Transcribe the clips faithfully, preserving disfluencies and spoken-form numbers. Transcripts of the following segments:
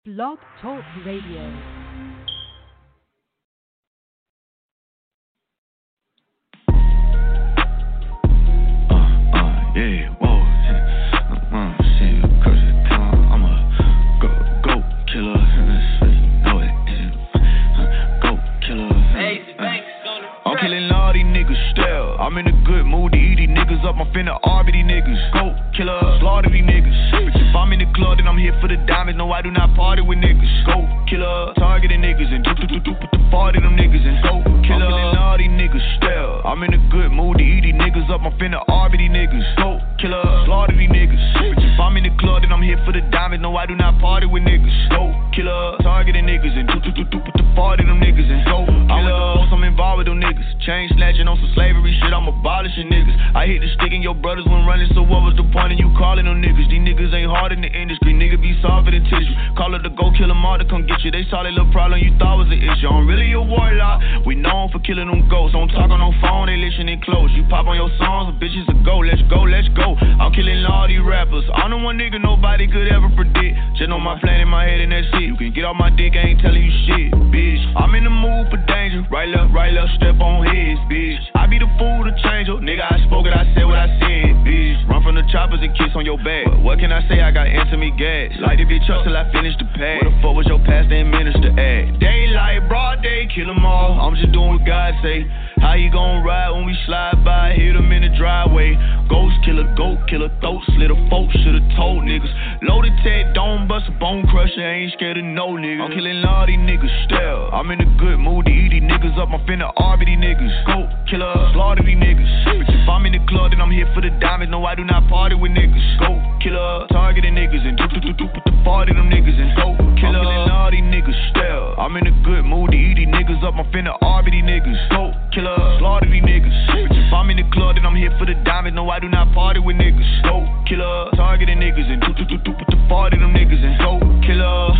Blog Talk Radio. Yeah, whoa, shit, uh, shit, curse it, time. I'm a go, go killer, you know it, uh, go killer. Uh, I'm killing all these niggas still. I'm in a good mood to eat these niggas up. I'm finna R B these niggas. Go killer, slaughter these niggas. If I'm in the club, then I'm here for the diamonds. No, I do not party with niggas. Go killer, targeting niggas and do do do do put the party them niggas and go killer. I'm killing all these niggas still. I'm in a good mood to eat these niggas up. I'm finna R B these niggas. Go killer, slaughter these niggas. If I'm in the club, then I'm here for the diamonds. No, I do not party with niggas. Go killer, targeting niggas and do do do do put the party them niggas and go killer. I'm involved with them niggas. Chain snatching on some slavery shit. I'm abolishing niggas. I hit the stick in your brothers when running. So what was the point of you calling them niggas? These niggas ain't hard in the industry. Nigga be softer than tissue. Call it the go kill them all to come get you. They saw that little problem you thought was an issue. I'm really a warlock. We known for killing them ghosts. Don't talk on no phone. They listening close. You pop on your songs. Bitches to go. Let's go. Let's go. I'm killing all these rappers. I'm the one nigga nobody could ever predict. Just know my plan in my head and that's it. You can get off my dick. I ain't telling you shit, bitch. I'm in the mood for danger. Right left, right left. Step on his, bitch. I be the fool to change your nigga. I spoke it. I said what I said, bitch. Run from the choppers and kiss on your back. But what can I say? I got intimate gas. Light the bitch up till I finish the pad. Where the fuck was your pastor and minister at? Daylight, broad day, kill them all. I'm just doing what God say. How you gon' ride when we slide by? Hit them in the driveway. Ghost killer, goat killer, throat slitter. Folks should've told niggas. Loaded tag, don't bust a bone crusher. Ain't scared of no niggas. I'm killing all these niggas still. I'm in a good mood to eat these niggas up. I'm finna R B these niggas. Goat killer, slaughter these niggas. If I'm in the club, then I'm here for the diamonds. No, I do not party with niggas. Goat killer, targeting niggas and do do do do put the party them niggas and go killer. I'm killing all these niggas still. I'm in a good mood to eat these niggas up. I'm finna R B these niggas. Goat killer, slaughter these niggas. If I'm in the club, then I'm here for the diamonds. No, I do not party with niggas. Go killer, targeting niggas and do do do do put the party them niggas and go killer.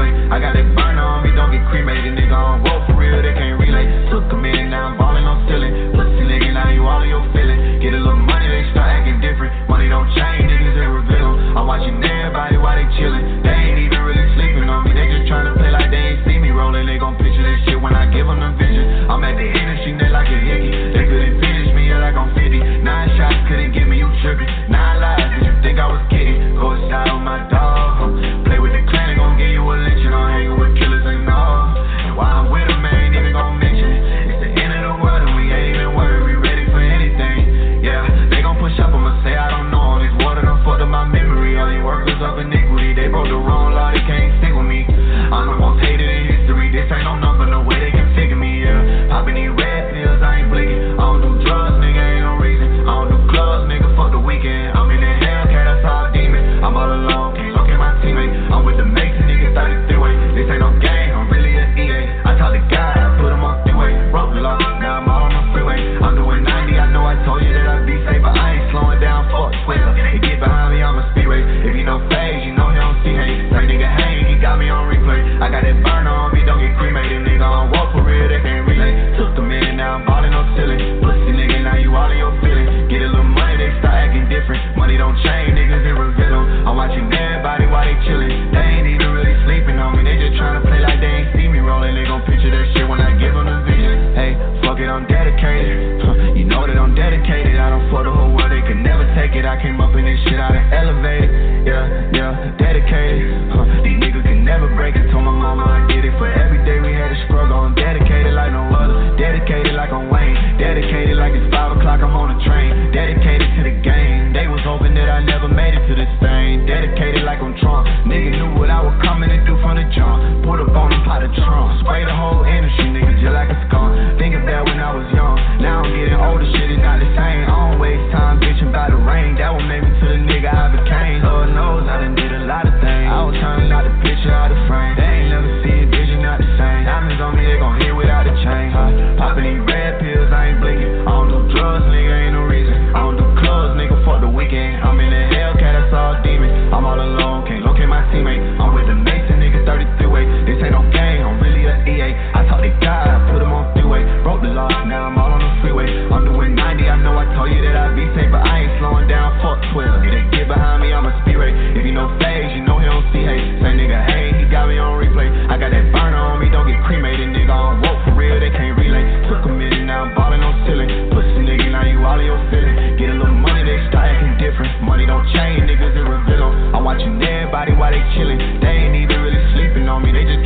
Cremated, nigga on roll for real, they can't relate. Took him in, now I'm ballin', I'm stealing.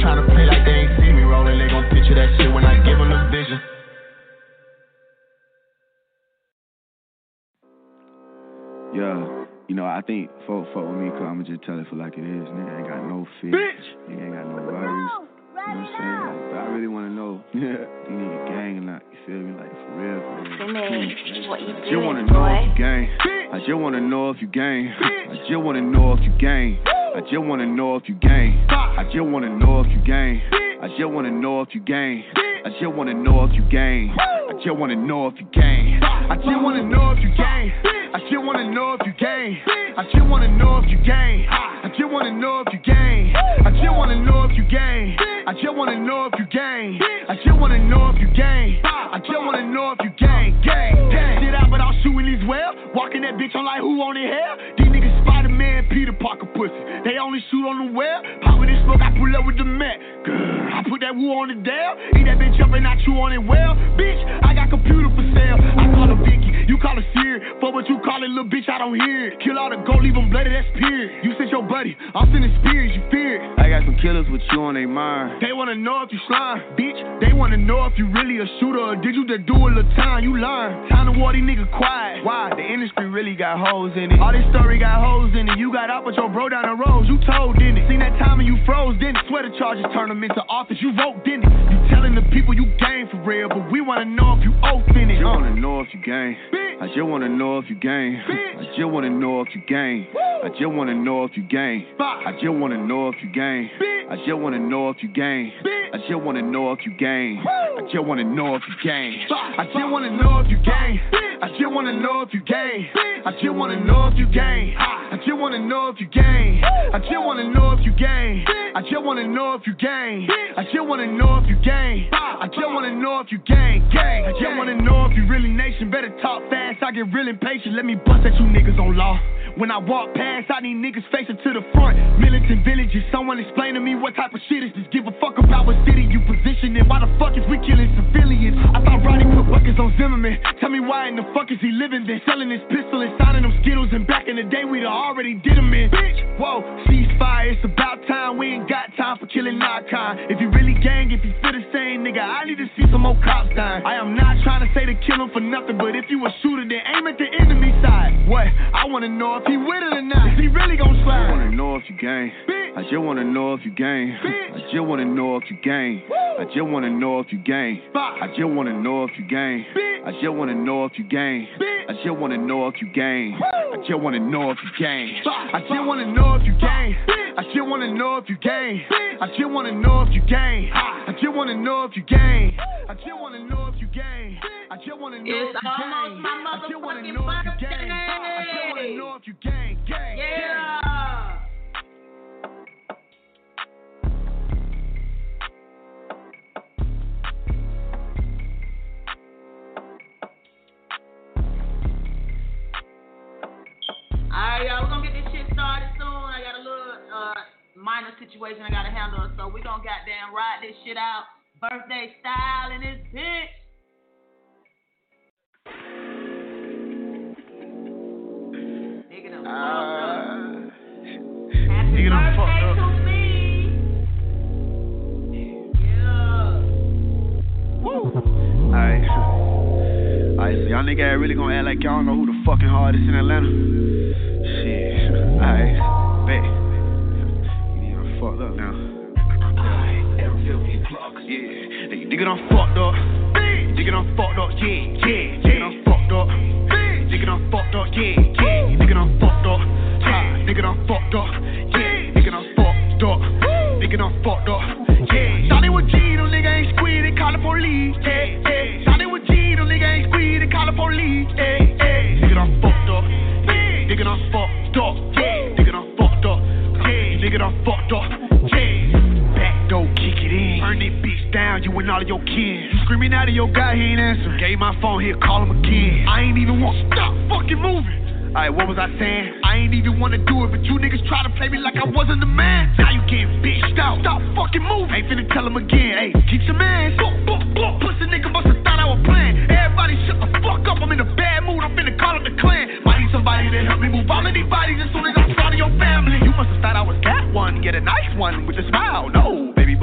tryna play like they ain't see me rolling. They gon' picture that shit when I give them the vision. Yeah, you know, I think folk fuck with me because I'ma just tell it for like it is. Nigga ain't got no fear. Bitch! Nigga ain't got no worries. You know what I'm saying? Like, but I really want to know, yeah, you need a gang or not. You feel me? Like, for real, for real. Jimmy, what you I just doing, want to know boy? if you gang. I just want to know if you gang. I just want to know if you gang. I just want to know if you gang. I just want to know if you gang. I just want to know if you gang. I just want to know if you gang. I just want to know if you gang. I just want to know if you gang. I just want to know if you gang. I just want to know if you gang. I just want to know if you gang. I just want to know if you gang. I just want to know if you gang. I just want to know if you gang. I just want to know if you gang. Gang, gang. Shit out, but I'm shooting these well. Walking that bitch, I'm like, who on the hell? These niggas Spider-Man, Peter Parker pussy. They only shoot on the web. Poppin' this smoke, I pull up with the Mac. Grr, I put that woo on the Dell. Eat that bitch up and I chew on it well. Bitch, I got computer for sale. I call her Vicky, you call her Siri. For what you call it, little bitch, I don't hear it. Kill all the gold, leave them bloody, that's period. You sent your buddy, I'm sending spirits, you fear it. I got some killers with you on their mind. They wanna know if you slime, bitch. They wanna know if you really a shooter or did you just do a little time, you lying. Time to war these niggas quiet. Why? The industry really got hoes in it. All this story got hoes in it. You got out with your bro down the road, you told, didn't it? Seen that time and you froze, didn't it? Swear the charges turn them into office, you wrote, didn't it? You telling the people you gang for real, but we wanna know if you open it. I just wanna know if you gang. I just wanna know if you gang. I just wanna know if you gang. I just wanna know if you gang. I just wanna know if you gang. I just wanna know if you gang. I just wanna know if you gang. I just wanna know if you gang. I just wanna know if you gang. I just wanna know if you gang. I just wanna know if you gang. I just wanna know if you gang. I just wanna know if you gang. I just wanna know if you gang. I just wanna know if you gang. I just wanna know if you gang. Gang. I just wanna know if you really nation. Better talk fast. I get real impatient. Let me bust at you niggas on law. When I walk past, I need niggas facing to the front. Militant villages, someone explain to me what type of shit is this. Give a fuck about what city you position in. Why the fuck is we killing civilians? I thought Roddy put buckets on Zimmerman. Tell me why in the fuck is he living then? Selling his pistol and signing them Skittles. And back in the day, we'd already did them in. Bitch, whoa, ceasefire, it's about time. We ain't got time for killing our kind. If you really gang, if you feel the same, nigga, I need to see some more cops dying. I am not trying to say to kill him for nothing, but if you a shooter, then aim at the enemy side. What? I wanna know if he with it or not. Is he really gon' slide? I wanna know if you gang. I just wanna know if you gang. I just wanna know if you gang. I just wanna know if you gang. I just wanna know if you gang. I just wanna know if you gang. I just wanna know if you gang. I just wanna know if you gang. I just wanna know if you gang. I just wanna know if you gang. I just wanna know if you gang. I just wanna know if you gang. I just wanna know if you gang. I just wanna know if you gang. I just wanna know if you gang. I just wanna know if you gang. Gang. Yeah. Alright, y'all, we're gonna get this shit started soon. I got a little uh, minor situation I gotta handle, so we're gonna goddamn ride this shit out. Birthday style in this bitch. Nigga done uh, Happy nigga done birthday to me. Yeah. Woo. Alright. Alright, so y'all niggas really gonna act like y'all don't know who the fucking hardest in Atlanta? Shit. Alright, bet. You nigga done fucked up now. Alright, yeah. You nigga done fucked up. You nigga done fucked up, yeah, yeah. You nigga done fucked up. You nigga done fucked up, yeah, yeah. You nigga done fucked up. Yeah, nigga done fucked up. Yeah, nigga done fucked up. Nigga done fucked up. Yeah. Thought it was G, them nigga ain't squeeze, they call the police. Yeah, yeah. Thought it was G, them nigga ain't squeeze, they call the police. Yeah, yeah. Nigga done fucked up. Yeah, nigga done fucked up. Yeah, nigga done fucked up. Yeah, nigga done fucked up. Yeah. Back door, kick it in. Turn that bitch down, you and all of your kin. You screaming out of your guy, he ain't answer. Gave my phone here, call him again. I ain't even want to stop fucking moving. Alright, what was I saying? I ain't even wanna do it, but you niggas try to play me like I wasn't the man. Now you getting bitched out. Stop fucking moving. Ain't finna tell him again. Hey, keep your man. Book, book, book. Pussy nigga musta thought I was playing. Everybody shut the fuck up. I'm in a bad mood. I'm finna call up the clan. Might need somebody to help me move all of these bodies as soon as I'm proud of your family. You musta thought I was that one. Get a nice one with a smile. No, baby boy.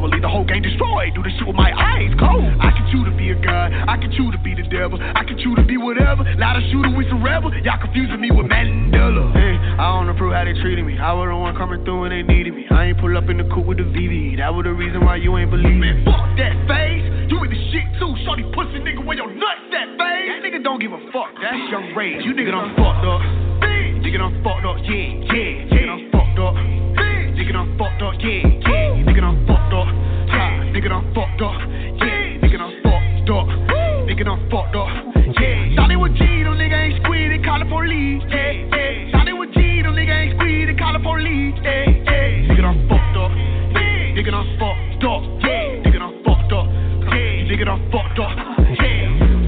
would leave the whole game destroyed. Do this shit with my eyes closed. I can choose to be a god, I can choose to be the devil, I can choose to be whatever. Lot of shooter with some rebel, y'all confusing me with Mandela. Hey, I don't approve how they treated me. I was the one coming through and they needed me. I ain't pull up in the coupe with the V V. That was the reason why you ain't believe me. Man, fuck that face. You with the shit too. Shorty pussy nigga where your nuts that face. That nigga don't give a fuck. That's young rage. You nigga done fucked up. Nigga done fucked up. Yeah, yeah. Nigga done fucked up. Nigga done fucked up. Yeah, yeah. Nigga done fucked up. Ha. Nigga done fucked up. Yeah. Nigga done fucked up. Nigga done fucked up. Yeah. Thought they was G, them nigga ain't squeed. They call the police. Yeah, yeah. Thought they was G, them nigga ain't squeed. They call the police. Yeah, yeah. Nigga done fucked up. Yeah. Nigga done fucked up. Yeah. Nigga done fucked up. Yeah. Nigga done fucked up. Yeah.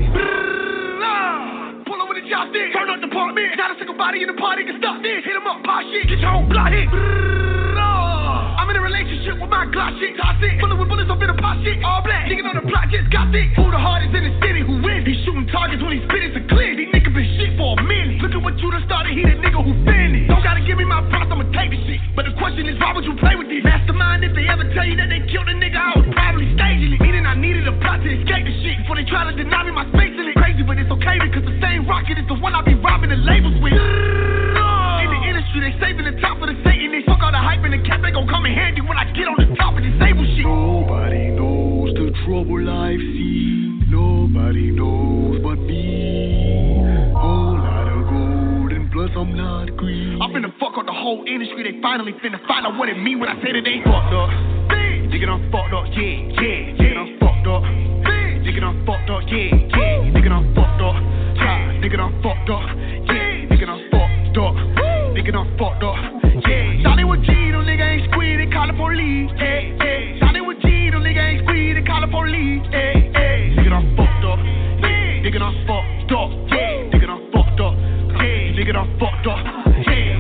Pull over the job stick. Turn up the apartment. Not a single body in the party can stop this. Hit 'em up, pop shit. Get your whole block hit. I'm in a relationship with my Glock shit. Toxic. Bullet with bullets up in the pot shit. All black. Niggas on the block just got thick. Who the hardest in the city? Who wins? He shooting targets when he spit it's a clear. These niggas been shit for a minute. Look at what you done started. He the nigga who finished. Don't gotta give me my props. I'ma take the shit. But the question is, why would you play with this? Mastermind, if they ever tell you that they killed a nigga, I was probably staging it. Meaning I needed a plot to escape the shit before they try to deny me my space in it. Crazy, but it's okay because the same rocket is the one I be robbing the labels with. In the industry, they saving the top of the Satan. They fuck all the hype and the cap. They gon' come in handy when I get on the top of this table shit. Nobody knows the trouble I've seen. Nobody knows but me. Whole lot of gold and plus I'm not green. I'm finna fuck up the whole industry. They finally finna find out what it mean when I say that they fucked up. Nigga done fucked up, yeah, yeah. Nigga done fucked up. Nigga done fucked up, yeah, yeah. Nigga done fucked up. Ha, nigga done fucked up, yeah. Nigga done fucked up. Nigga done fucked up, yeah. Thought they was G, them nigga ain't squeed. They call the police, yeah, yeah. Thought they was G, them nigga ain't squeed. They call the police, yeah, yeah. Nigga done fucked up, yeah. Nigga done fucked up, yeah. Nigga done fucked up, yeah. Nigga done fucked up, yeah.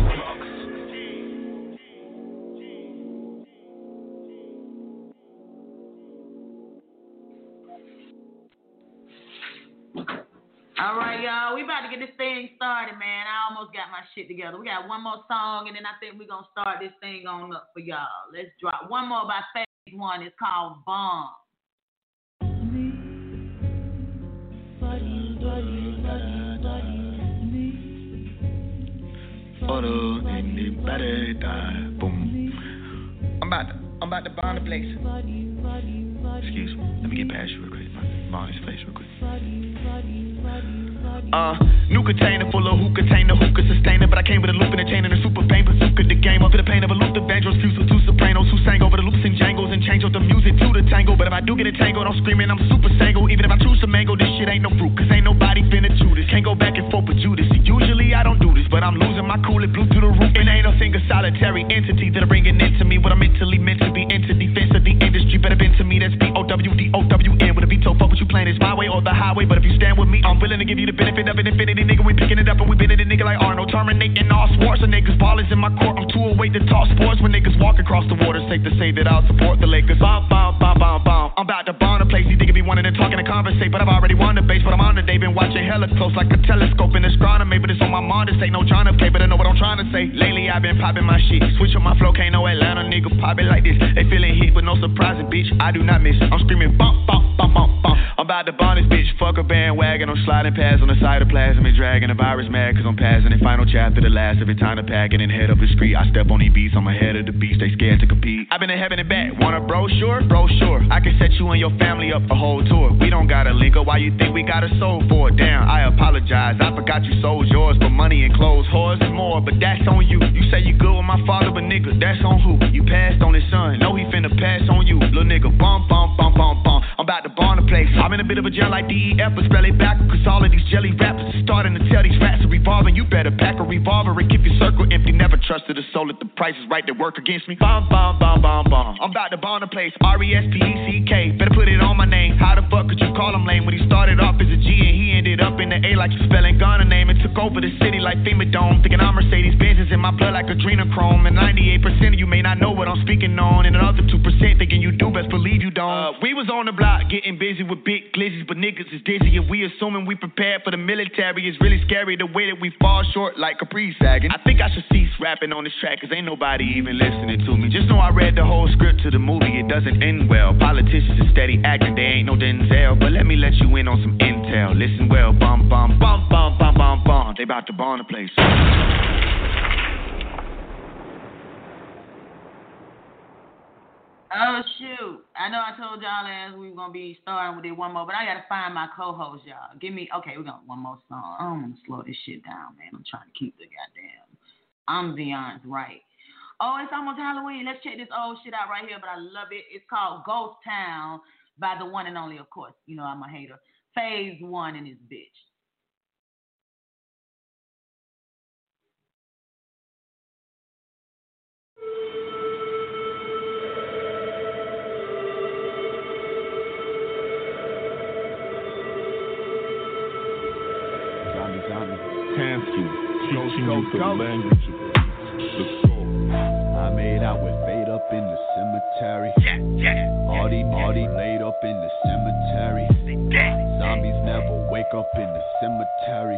All right, y'all. We about to get this thing started, man. I almost got my shit together. We got one more song, and then I think we're going to start this thing on up for y'all. Let's drop one more by Phase One. It's called Bomb. Photo in the better die. Boom. I'm about to, I'm about to bomb the place. Excuse me. Let me get past you real quick. Bomb this place real quick. Uh, new container full of who contain the hookah sustainer, but I came with a loop and a chain and a super pain bazooka. The game up to the pain of a Luther Vandross, fusel two sopranos who sang over the loops and jangles and change up the music to the tango. But if I do get entangled, I'm screaming, I'm super sangle. Even if I choose to mango, this shit ain't no fruit, cause ain't nobody finna chew this. Can't go back and forth with Judas. Usually I don't do this, but I'm losing my cool, it blew through the roof. And ain't no single solitary entity that are bringing into me what I'm mentally meant to be. Into defense of the industry, better been to me. That's B O W D O W N. With a veto, fuck what you playing, it's my way or the highway. But if you stand with me, I'm willing to give you the benefit of an infinity, nigga. We picking it up and we been it a nigga like Arnold, terminating all sports. And niggas ballers in my court. I'm too away to talk sports. When niggas walk across the water, safe to say that I'll support the Lakers. Bomb, bomb, bomb, bomb, bomb. I'm about to bomb the place. These niggas be wanting to talk and to conversate, but I've already won the base. But I'm on the day, been watching hella close like a telescope in astronomy. But it's on my mind, this ain't no John F. K. But I know what I'm trying to say. Lately I've been popping my shit. Switch up my flow, can't no Atlanta nigga pop it like this. They feeling hit, but no surprising, bitch. I do not miss. I'm screaming bump, bump, bump, bump, bump. I'm about to bomb this bitch. Fuck a bandwagon. I'm sliding past on the side of plasma and dragging the virus mad cause I'm passing the final chapter, the last of it, time to pack it and head up the street. I step on these beats, I'm ahead of the beast, they scared to compete. I've been in heaven and back, want a brochure? Brochure. I can set you and your family up a whole tour. We don't got a link up, why you think we got a soul for it? Damn, I apologize, I forgot you sold yours for money and clothes. Whores and more, but that's on you. You say you good with my father, but nigga, that's on who? You passed on his son, know he finna pass on you. Little nigga, bum, bum, bum, bum, bum. I'm about to bomb the place. I'm in a bit of a jam like D E F, but spell it back, cause all of these jelly rappers are starting to tell these rats are revolving. You better pack a revolver and keep your circle empty. Never trusted a soul if the price is right, they work against me. Bomb, bomb, bomb, bomb, bomb. I'm about to bomb the place. R E S P E C K. Better put it on my name. How the fuck could you call him lame when he started off as a G and he ended up in the A like you spelling Ghana name and took over the city like FEMA Dome. Thinking I'm Mercedes Benz is in my blood like adrenochrome. And ninety-eight percent of you may not know what I'm speaking on. And another two percent thinking you do, best believe you don't. Uh, we was on the block getting busy with big glizzies, but niggas is dizzy. And we assuming we prepared for the military. It's really scary the way that we fall short like Capri sagging. I think I should cease rapping on this track, cause ain't nobody even listening to me. Just know I read the whole script to the movie, it doesn't end well. Politicians are steady acting, they ain't no Denzel. But let me let you in on some intel. Listen well, bum, bum, bum, bum, bum, bum, bum. They about to bomb the place. Oh, shoot. I know I told y'all as we were going to be starting with it one more, but I got to find my co-host, y'all. Give me, okay, we're going to one more song. I'm going to slow this shit down, man. I'm trying to keep the goddamn ambiance right. Oh, it's almost Halloween. Let's check this old shit out right here, but I love it. It's called Ghost Town by the one and only, of course. You know I'm a hater. Phase One and his bitch. Hansel, teaching you the language of the soul. I made out with fate up in the cemetery. Yeah, yeah. Artie, Artie laid up in the cemetery. Zombies never wake up in the cemetery.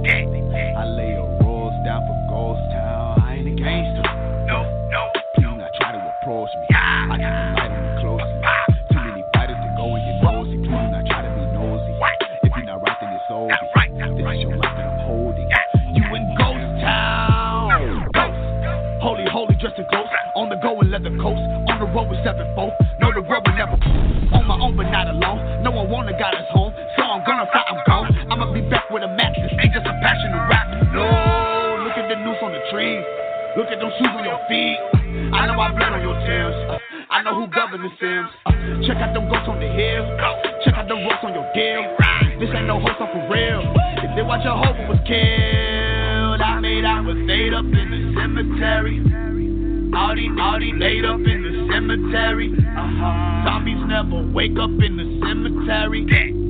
I lay a rose down for Ghost Town. I ain't a gangster. No, no. Please do not try to approach me. I keep the light on me closely. Too many fighters to go and get nosy. Please do not try to be nosy. If you're not right, then it's over. This is your life that I'm holding. You in Ghost Town. Ghost. Holy, holy, dressed in ghost. On the go and leather coast. On the road with seven four. No, the road will never. On my own, but not alone. No one wanna got us home. So I'm gonna fly, I'm gone. I'ma be back with a mattress. Ain't just a passion to rap. No, look at the noose on the trees. Look at those shoes on your feet. I know I blood on your tails. Uh, I know who governed the Sims. Uh, check out them ghosts on the hill. Check out the ropes on your deal. This ain't no host off for real. If they watch your hope was killed, I made out with fate up in the cemetery. Audi, Audi laid up in the cemetery. Uh-huh. Zombies never wake up in the cemetery.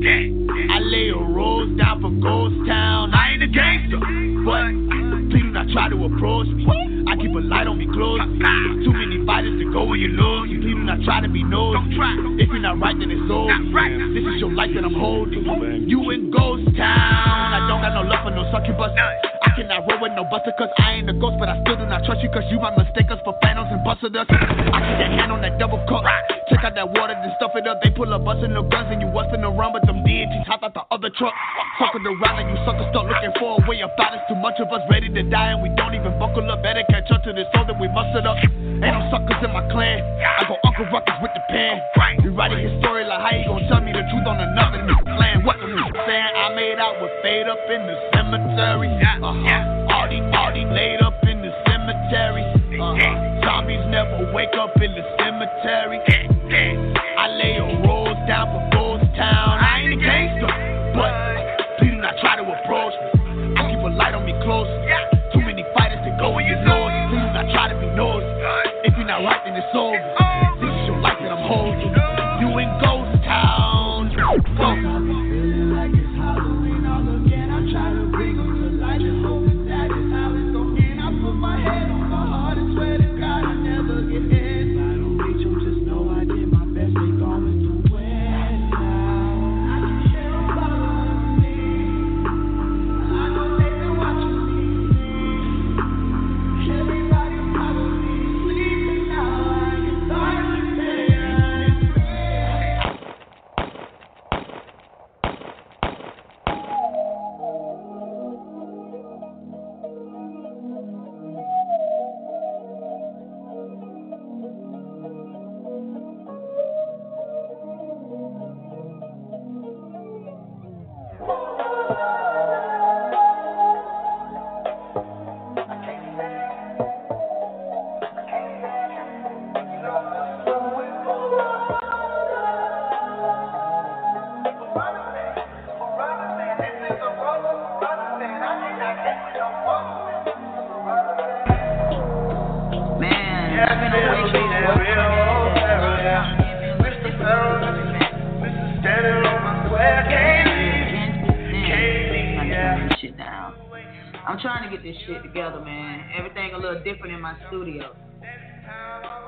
I lay a rose down for Ghost Town. I ain't a gangster, but please do not try to approach me. I keep a light on me close. Too many fighters to go when you lose. Please do not try to be nosy. If you're not right, then it's over. This is your life that I'm holding. You in Ghost Town. I don't got no love for no succubus. I cannot roll with no buster, cause I ain't a ghost, but I still do not trust you, cause you might mistake us for phantoms and busted us. I keep that hand on that double cup. Check out that water, then stuff it up. They pull up busting no guns and you busting around, but them deities hop out the other truck. Fucking around and you suckers start looking for a way about us. Too much of us ready to die and we don't even buckle up. Better catch up to this soul that we mustered up. Ain't no suckers in my clan. I go Uncle Ruckus with the pen. You writing his story like how you gon' tell me the truth on another nigga plan. What the nigga saying? I made out with fade up in the cemetery. Uh-huh. Artie, Artie laid up in the cemetery. Uh-huh. Zombies never wake up in the cemetery. I lay a rose down for Ghost Town. I ain't a gangster, but please do not try to approach me. I keep a light on me close. Too many fighters to go in your nose. Please do not try to be nosy. If you're not right, then it's over. This is your life that I'm holding. You in Ghost Town. Ghost.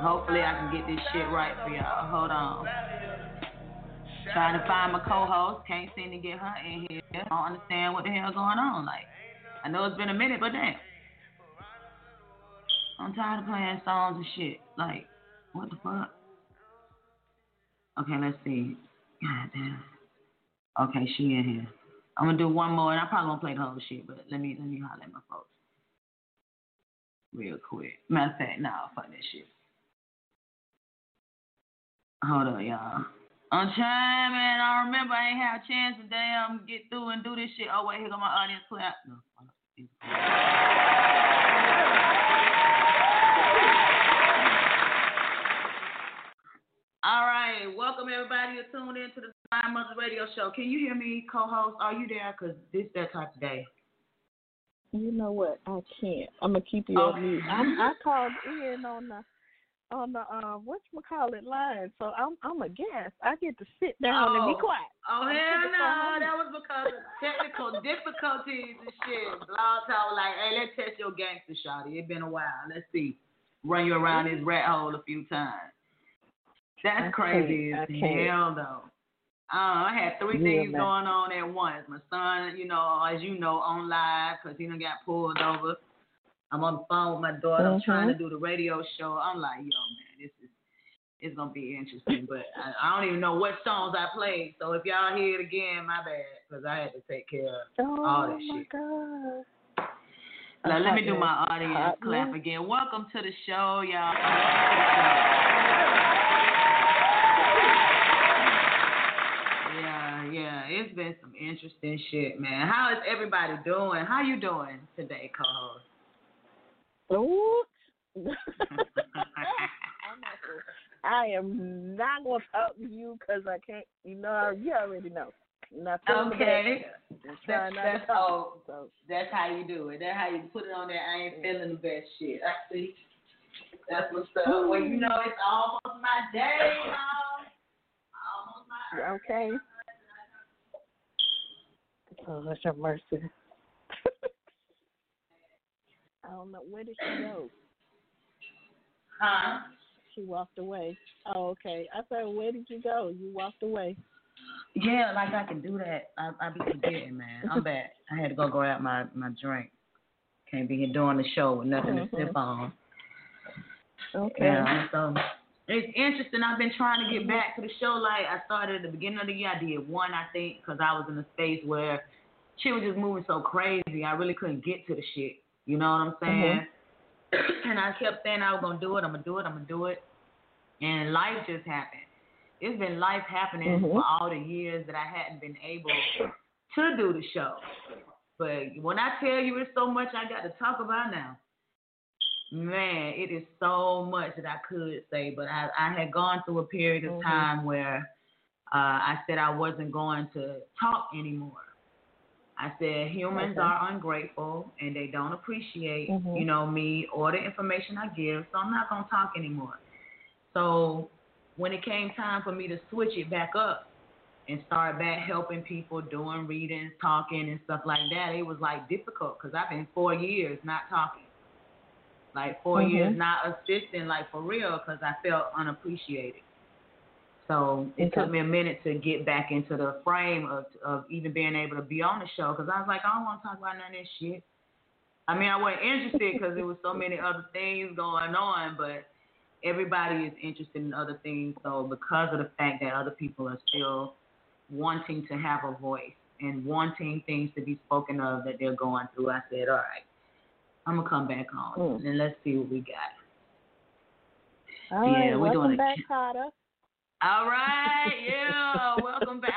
Hopefully I can get this shit right for y'all. Hold on. Trying to find my co-host. Can't seem to get her in here. I don't understand what the hell going on. Like, I know it's been a minute, but damn. I'm tired of playing songs and shit. Like, what the fuck? Okay, let's see. God damn. Okay, she in here. I'm gonna do one more, and I'm probably gonna play the whole shit, but let me let me holler at my folks real quick. Matter of fact, nah, fuck that shit. Hold on, y'all. I'm trying, man. I remember I ain't have a chance to damn get through and do this shit. Oh wait, here go my audience clap. No, hold on. All right, welcome everybody to tune in to the Divine Mother Radio Show. Can you hear me, co-host? Are you there? Cause this that type of day. You know what? I can't. I'm gonna keep you on mute. I'm, I called in on the on the uh whatchamacallit line, so I'm I'm a guest. I get to sit down oh. and be quiet. Oh hell no, that was because of technical difficulties and shit. Blog Talk like, hey, let's test your gangster, shawty. It's been a while. Let's see. Run you around this rat hole a few times. That's I crazy as hell, though. Uh, I had three yeah, things man. going on at once. My son, you know, as you know, on live because he done got pulled over. I'm on the phone with my daughter. Mm-hmm. I'm trying to do the radio show. I'm like, yo, man, this is it's gonna be interesting. But I, I don't even know what songs I played. So if y'all hear it again, my bad, because I had to take care of oh, all that my shit. God. Now, let me do my audience Hot clap man. again. Welcome to the show, y'all. Yeah, yeah, it's been some interesting shit, man. How is everybody doing? How you doing today, co-host? Oh, I am not going to talk to you because I can't, you know, you already know. Okay. That's, that's, oh, so. That's how you do it. That's how you put it on there. I ain't feeling the best shit. I see. That's what's up. Well, you know, it's almost my day, y'all. Almost my Okay. Oh, that's your mercy. I don't know. Where did she go? Huh? She walked away. Oh, okay. I said, where did you go? You walked away. Yeah, like I can do that. I I be forgetting, man. I'm back. I had to go grab my, my drink. Can't be here doing the show with nothing mm-hmm. to sip on. Okay. Yeah, so it's interesting. I've been trying to get back to the show. Like I started at the beginning of the year. I did one, I think, because I was in a space where shit was just moving so crazy. I really couldn't get to the shit. You know what I'm saying? Mm-hmm. And I kept saying I was gonna do it. I'm gonna do it. I'm gonna do it. And life just happened. It's been life happening mm-hmm. for all the years that I hadn't been able to do the show. But when I tell you it's so much I got to talk about now, man, it is so much that I could say. But I, I had gone through a period of mm-hmm. time where uh, I said I wasn't going to talk anymore. I said humans okay. are ungrateful and they don't appreciate, mm-hmm. you know, me or the information I give, so I'm not going to talk anymore. So when it came time for me to switch it back up and start back helping people, doing readings, talking, and stuff like that, it was like difficult because I've been four years not talking. Like four mm-hmm. years not assisting, like for real, because I felt unappreciated. So it okay. took me a minute to get back into the frame of of even being able to be on the show because I was like, I don't want to talk about none of this shit. I mean, I wasn't interested because there was so many other things going on, but everybody is interested in other things. So because of the fact that other people are still wanting to have a voice and wanting things to be spoken of that they're going through, I said, all right, I'm going to come back on mm. and let's see what we got. All yeah, right, we're welcome doing back, it. Carter. All right, yeah, welcome back.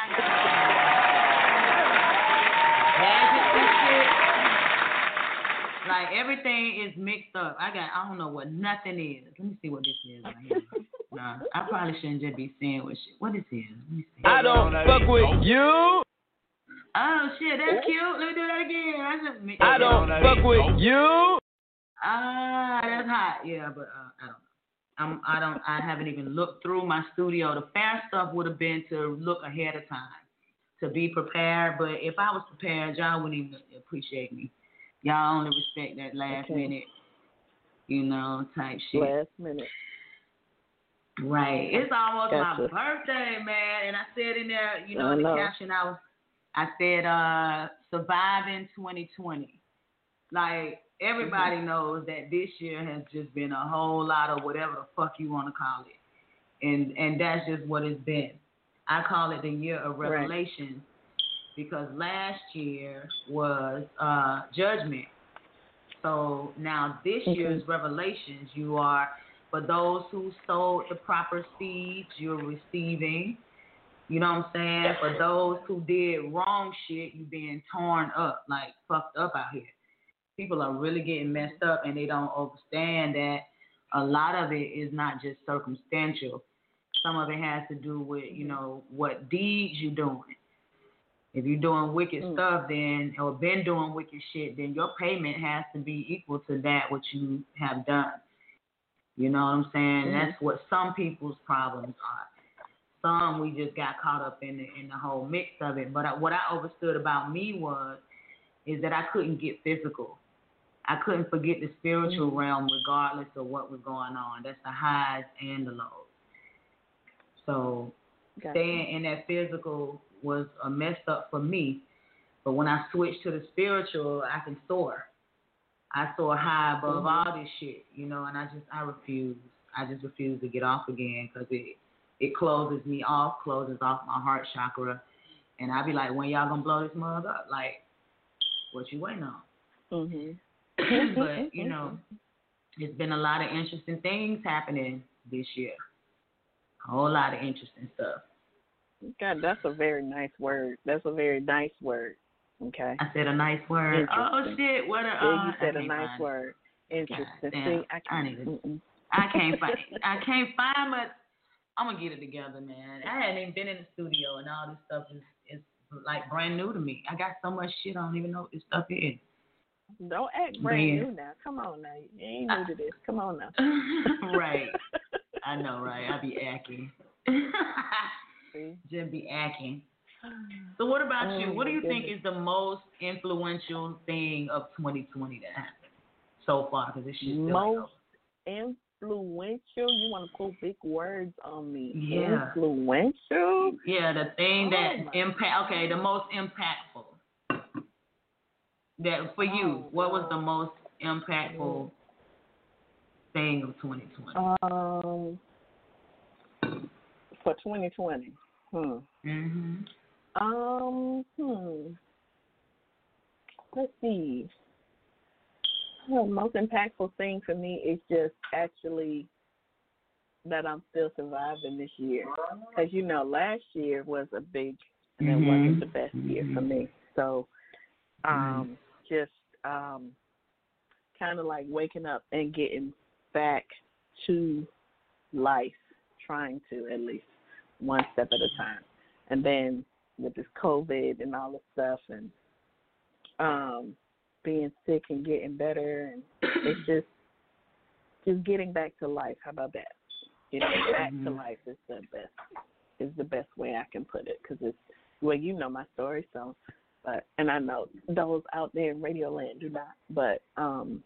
Like everything is mixed up. I got, I don't know what nothing is. Let me see what this is right here. Nah, I probably shouldn't just be saying what shit. What this is? Let me see. I don't fuck with you. Oh shit, that's cute. Let me do that again. I, just, me, I don't fuck with you. Ah, that's hot. Yeah, but uh, I don't know. I'm, I don't. I haven't even looked through my studio. The fair stuff would have been to look ahead of time, to be prepared. But if I was prepared, y'all wouldn't even appreciate me. Y'all only respect that last okay. minute, you know, type shit. Last minute. Right. It's almost Gotcha. my birthday, man. And I said in there, you know, I in the know. caption, I was, I said, uh, surviving twenty twenty. Like, everybody Mm-hmm. knows that this year has just been a whole lot of whatever the fuck you want to call it. And and that's just what it's been. I call it the year of Right. revelation because last year was uh, judgment. So now this Okay. year's revelations, you are, for those who sowed the proper seeds, you're receiving. You know what I'm saying? For those who did wrong shit, you being torn up, like fucked up out here. People are really getting messed up and they don't understand that a lot of it is not just circumstantial. Some of it has to do with, you know, what deeds you're doing. If you're doing wicked Mm. stuff, then, or been doing wicked shit, then your payment has to be equal to that what you have done. You know what I'm saying? Mhm. That's what some people's problems are. Some we just got caught up in the in the whole mix of it. But I, what I understood about me was is that I couldn't get physical. I couldn't forget the spiritual Mhm. realm regardless of what was going on. That's the highs and the lows. So Gotcha. staying in that physical was a messed up for me. But when I switched to the spiritual, I can soar. I soar high above Mhm. all this shit, you know, and I just, I refuse. I just refuse to get off again because it, it closes me off, closes off my heart chakra. And I be like, when y'all gonna blow this mug up? Like, what you waiting on? Mhm. But, you know, it's been a lot of interesting things happening this year. A whole lot of interesting stuff. God, that's a very nice word. That's a very nice word. Okay. I said a nice word. Oh, Interesting. shit. What a, Yeah, uh, you said I a can't nice find it. word. Interesting. damn. See, I I can't. need it. Mm-mm. I can't find I can't find much. I'm gonna get it together, man. I hadn't even been in the studio and all this stuff is, is like brand new to me. I got so much shit I don't even know what this stuff is. Don't act brand Yeah. new now. Come on now. You ain't new to this. Come on now. Right. I know, right? I be acting. See? Just be acting. So what about Oh, you? What do you my think goodness. is the most influential thing of twenty twenty that happened so far? Because this shit still ain't Most over. influential? You want to pull big words on me? Yeah. Influential? Yeah, the thing Oh, that my impact. Okay, the most impactful. That for you, Oh, what was God. the most impactful thing of twenty twenty? Um, for twenty twenty. Hmm. Mhm. Um. Hmm. Let's see. The most impactful thing for me is just actually that I'm still surviving this year. Because, you know, last year was a big, and it Mhm. wasn't the best year for Mhm. me. So, um, just um, kind of like waking up and getting back to life, trying to at least one step at a time. And then with this COVID and all this stuff and um, being sick and getting better, and it's just just getting back to life. How about that? Getting back to life is the best is the best way I can put it, because it's, well, you know my story, so but and I know those out there in Radio Land do not, but um,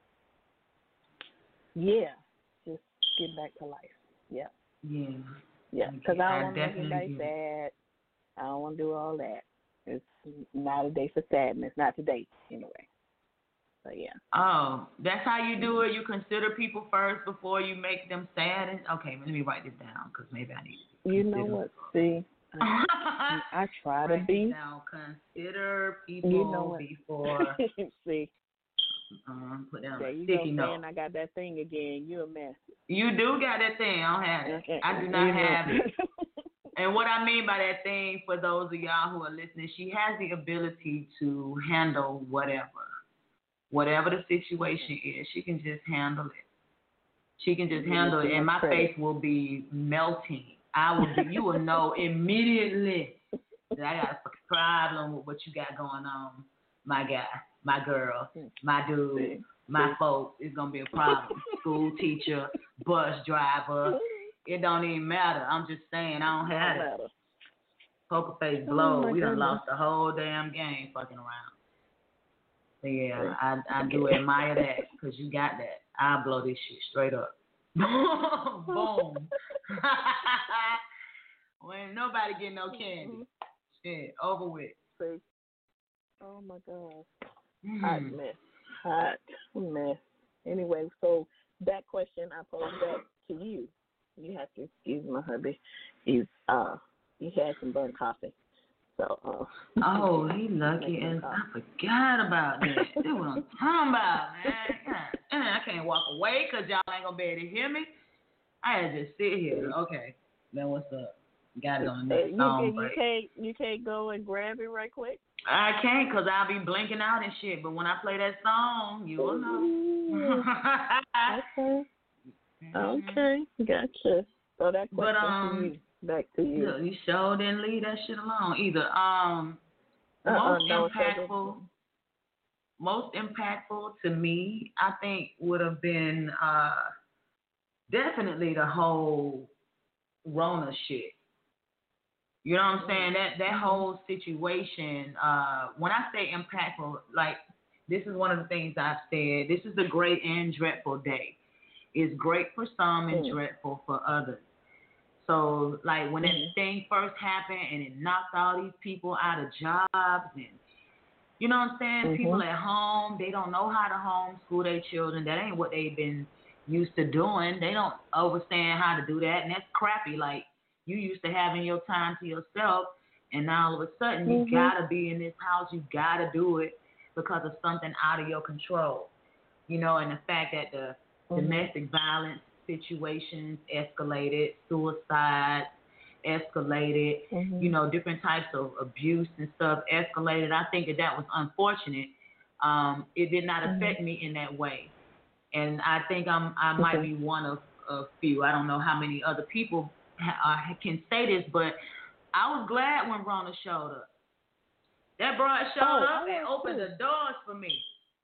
yeah, just getting back to life. Yeah, Yeah. yeah, because I I don't want to make definitely anybody get it. sad. I don't want to do all that. It's not a day for sadness. Not today, anyway. So yeah. Oh, that's how you do it. You consider people first before you make them sad. And, okay, let me write this down because maybe I need to. You know what? See, I, I try to Write be. this down. Consider people You know what? before. See, um, put down there a you go, sticky note. saying I got that thing again. You a mess. You do got that thing. I don't have it. I do not You know. have it. And what I mean by that thing, for those of y'all who are listening, she has the ability to handle whatever. Whatever the situation is, she can just handle it. She can just handle it, and my face will be melting. I will be, you will know immediately that I got a fucking problem with what you got going on, my guy, my girl, my dude, my folks. It's gonna be a problem. School teacher, bus driver. It don't even matter. I'm just saying I don't have it. Poker face blow. Oh, we done goodness. lost the whole damn game fucking around. So yeah, I I do admire that because you got that. I'll blow this shit straight up. Boom. When nobody get no candy. Shit, over with. See? Oh my God. Mm. Hot mess. Hot mess. Anyway, so that question I posed back to you. You have to excuse my hubby. He's uh he had some burnt coffee. So uh oh, he lucky as I forgot about that. That's what I'm talking about, man. God, damn, I can't walk away because y'all ain't gonna be able to hear me. I had to just sit here. Okay. Then what's up? Got it on the next you song can, break. You can't you can't go and grab it right quick? I can't because I'll be blinking out and shit. But when I play that song, you will know. Okay. Okay. Gotcha. So that question but, um, to you. Back to you. Look, you sure didn't leave that shit alone either. Um, uh-uh, most no, impactful, most impactful to me, I think would have been uh, definitely the whole Rona shit. You know what I'm saying? That that mm-hmm. whole situation. Uh, when I say impactful, like this is one of the things I've said. This is a great and dreadful day. It's great for some and mm. dreadful for others. So, like, when that mm-hmm. thing first happened and it knocked all these people out of jobs and, you know what I'm saying? Mm-hmm. People at home, they don't know how to homeschool their children. That ain't what they've been used to doing. They don't understand how to do that, and that's crappy. Like, you used to having your time to yourself, and now all of a sudden you mm-hmm. got to be in this house. You got to do it because of something out of your control. You know, and the fact that the mm-hmm. domestic violence situations escalated, suicide escalated, mm-hmm. you know, different types of abuse and stuff escalated. I think that that was unfortunate. Um, it did not affect mm-hmm. me in that way. And I think I'm, I might okay. be one of a few. I don't know how many other people ha- uh, can say this, but I was glad when Rona showed up. That broad showed oh, up and opened too. the doors for me.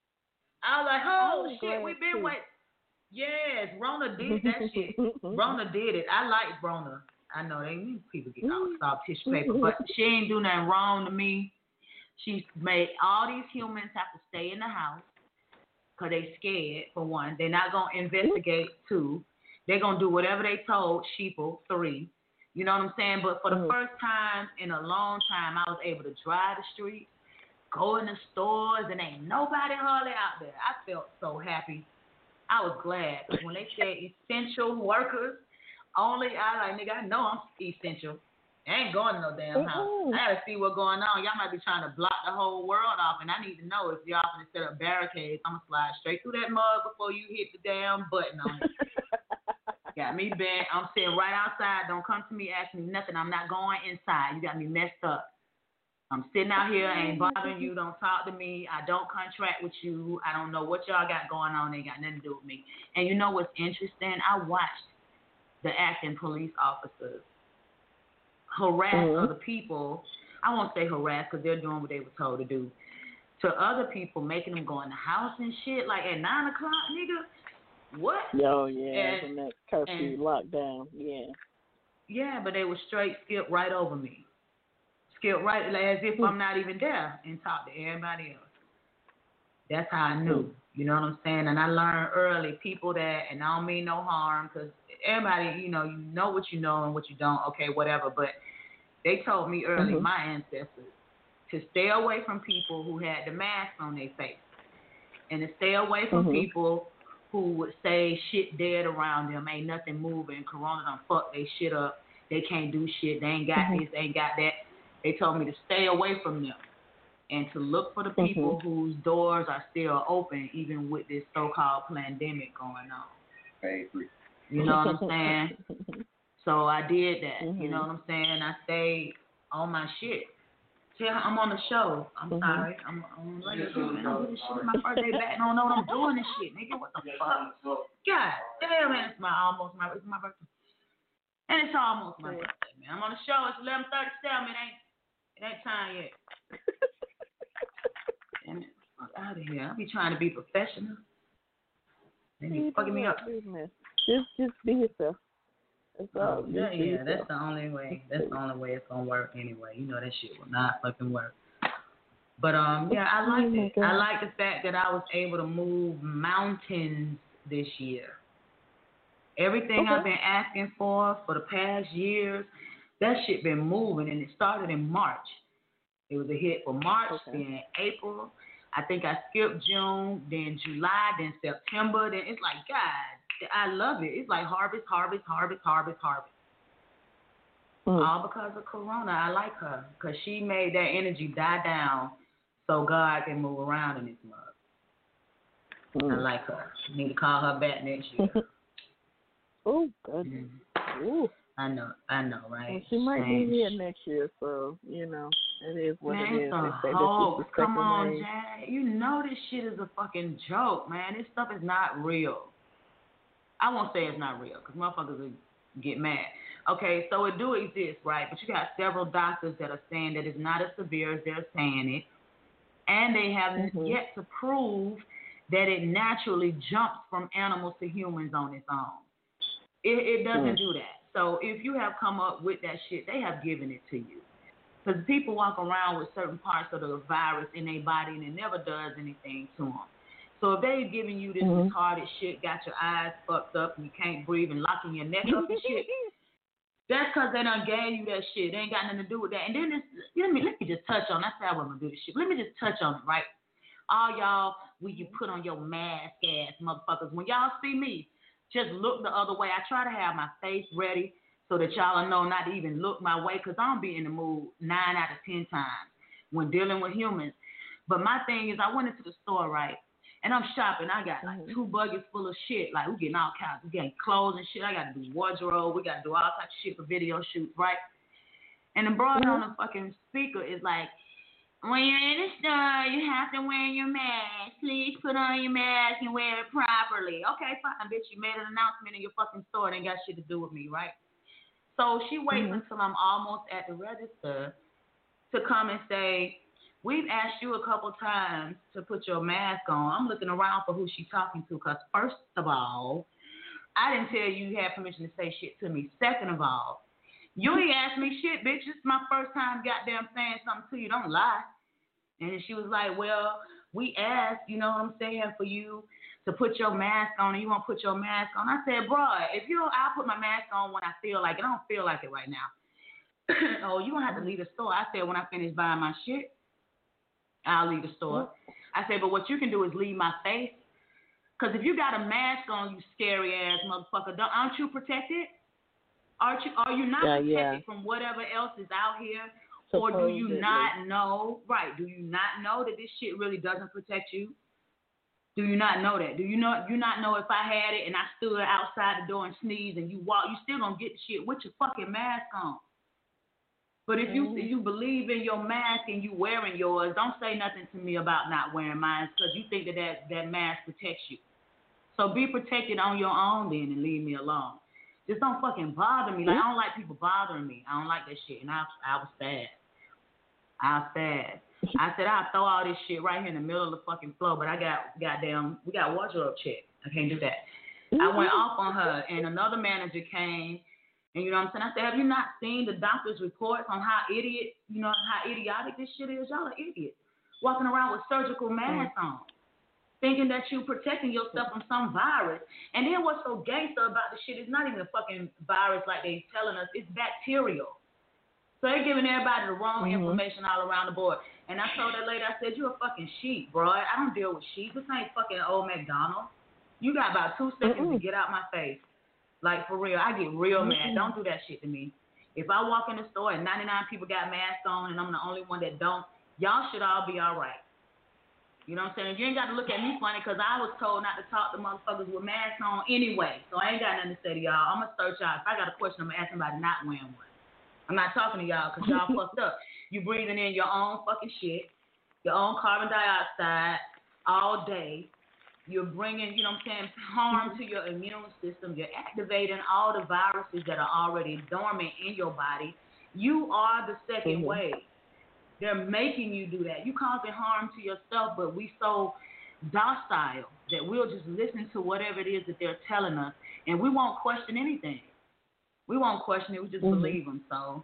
I was like, oh, shit, we've been waiting. Yes, Rona did that shit. Rona did it. I like Rona. I know they people get all soft tissue paper, but she ain't do nothing wrong to me. She's made all these humans have to stay in the house because they scared, for one. They're not going to investigate, two. They're going to do whatever they told sheeple, three. You know what I'm saying? But for the mm-hmm. first time in a long time, I was able to drive the streets, go in the stores, and ain't nobody hardly out there. I felt so happy. I was glad. When they said essential workers only, I like, nigga, I know I'm essential. I ain't going to no damn house. Mm-hmm. I gotta see what's going on. Y'all might be trying to block the whole world off, and I need to know if y'all gonna set up barricades. I'm gonna slide straight through that mug before you hit the damn button on it. Got me bent. I'm sitting right outside. Don't come to me asking me nothing. I'm not going inside. You got me messed up. I'm sitting out here. I ain't bothering you. Don't talk to me. I don't contract with you. I don't know what y'all got going on. They got nothing to do with me. And you know what's interesting? I watched the acting police officers harass mm-hmm. other people. I won't say harass because they're doing what they were told to do. To other people, making them go in the house and shit, like at nine o'clock, nigga. What? Oh, yeah. And, and that curfew and, lockdown. Yeah. Yeah, but they would straight skip right over me. Skip right as if I'm not even there and talk to everybody else. That's how I knew. You know what I'm saying? And I learned early, people that, and I don't mean no harm, because everybody, you know, you know what you know and what you don't, okay, whatever. But they told me early, mm-hmm. my ancestors, to stay away from people who had the mask on their face. And to stay away from mm-hmm. people who would say shit dead around them, ain't nothing moving, corona done fuck they shit up, they can't do shit, they ain't got mm-hmm. this, they ain't got that. They told me to stay away from them and to look for the people mm-hmm. whose doors are still open, even with this so-called pandemic going on. I agree. You know what I'm saying? So I did that. Mm-hmm. You know what I'm saying? I stayed on my shit. See, I'm on the show. I'm mm-hmm. sorry. I'm on the radio. Man, I'm doing this shit. My birthday back. I don't know what I'm doing this shit, nigga. What the fuck? God damn, man. It's my almost my, it's my birthday. And it's almost my birthday, man. I'm on the show. It's eleven thirty-seven. It ain't It ain't time yet. Damn it. Fuck out of here. I'll be trying to be professional. They be fucking me up. Just, just be yourself. That's all. Oh, yeah, yeah. That's the only way. That's the only way it's gonna work anyway. You know that shit will not fucking work. But um, yeah, I liked oh it. I like the fact that I was able to move mountains this year. Everything Okay. I've been asking for for the past years, that shit been moving, and it started in March. It was a hit for March, Okay. then April. I think I skipped June, then July, then September. Then it's like, God, I love it. It's like harvest, harvest, harvest, harvest, harvest. Mm. All because of Corona. I like her because she made that energy die down so God can move around in this mug. Mm. I like her. Need to call her back next year. Oh, goodness. Mm. Ooh. I know, I know, right? Well, she might Same be here next year, so, you know, it is what Man, it is. it's a They say this is hoax. the Come second on, wave. Jack. You know this shit is a fucking joke, man. This stuff is not real. I won't say it's not real, because motherfuckers will get mad. Okay, so it do exist, right? But you got several doctors that are saying that it's not as severe as they're saying it. And they haven't Mhm. yet to prove that it naturally jumps from animals to humans on its own. It, it doesn't Mm. do that. So if you have come up with that shit, they have given it to you. Because people walk around with certain parts of the virus in their body and it never does anything to them. So if they're giving you this Mhm. retarded shit, got your eyes fucked up and you can't breathe and locking your neck up and shit, that's because they done gave you that shit. They ain't got nothing to do with that. And then this, let me let me just touch on. I said I wasn't gonna do this shit. Let me just touch on it, right? All y'all, when you put on your mask ass motherfuckers, when y'all see me, just look the other way. I try to have my face ready so that y'all know not to even look my way, because I don't be in the mood nine out of ten times when dealing with humans. But my thing is, I went into the store, right, and I'm shopping. I got like Mhm. two buggies full of shit. Like, we getting all kinds. We getting clothes and shit. I got to do wardrobe. We got to do all types of shit for video shoots, right? And the broad Mhm. on the fucking speaker is like, when you're in the store, you have to wear your mask. Please put on your mask and wear it properly. Okay, fine, bitch. You made an announcement in your fucking store. It ain't got shit to do with me, right? So she waits Mhm. until I'm almost at the register to come and say, we've asked you a couple times to put your mask on. I'm looking around for who she's talking to, because first of all, I didn't tell you you had permission to say shit to me. Second of all, you ain't asked me shit, bitch. This is my first time goddamn saying something to you. Don't lie. And she was like, well, we asked, you know what I'm saying, for you to put your mask on, and you want to put your mask on. I said, bro, if you don't, I'll put my mask on when I feel like it. I don't feel like it right now. Oh, you don't have to leave the store. I said, when I finish buying my shit, I'll leave the store. I said, but what you can do is leave my face. Because if you got a mask on, you scary ass motherfucker, don't, aren't you protected? Aren't you, are you not Yeah, protected yeah. from whatever else is out here? Or do you Supposedly. not know, right, do you not know that this shit really doesn't protect you? Do you not know that? Do you know, you not know if I had it and I stood outside the door and sneezed and you walk, you still gonna get the shit with your fucking mask on. But if you Mhm. you believe in your mask and you wearing yours, don't say nothing to me about not wearing mine, because you think that, that that mask protects you. So be protected on your own then and leave me alone. Just don't fucking bother me. Like, I don't like people bothering me. I don't like that shit. And I, I was sad. I was sad. I said, I'll throw all this shit right here in the middle of the fucking floor, but I got goddamn, we got wardrobe check. I can't do that. I went off on her, and another manager came, and you know what I'm saying? I said, have you not seen the doctor's reports on how idiot, you know, how idiotic this shit is? Y'all are idiots. Walking around with surgical masks on, thinking that you protecting yourself from some virus. And then what's so gangster about the shit is not even a fucking virus like they telling us. It's bacterial. So they're giving everybody the wrong Mhm. information all around the board. And I told that lady, I said, you're a fucking sheep, bro. I don't deal with sheep. This ain't fucking old McDonald. You got about two seconds Mm-mm. to get out my face. Like, for real. I get real Mm-mm. mad. Don't do that shit to me. If I walk in the store and ninety-nine people got masks on and I'm the only one that don't, y'all should all be all right. You know what I'm saying? You ain't got to look at me funny, because I was told not to talk to motherfuckers with masks on anyway. So I ain't got nothing to say to y'all. I'm going to search out. If I got a question, I'm going to ask somebody not wearing one. I'm not talking to y'all because y'all fucked up. You breathing in your own fucking shit, your own carbon dioxide all day. You're bringing, you know what I'm saying, harm to your immune system. You're activating all the viruses that are already dormant in your body. You are the second Mhm. wave. They're making you do that. You causing harm to yourself, but we so docile that we'll just listen to whatever it is that they're telling us, and we won't question anything. We won't question it. We just Mhm. believe them. So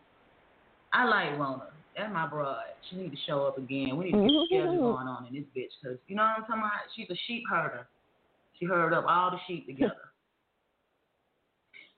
I like Rona. That's my broad. She need to show up again. We need to get a schedule going on in this bitch, because you know what I'm talking about? She's a sheep herder. She herded up all the sheep together.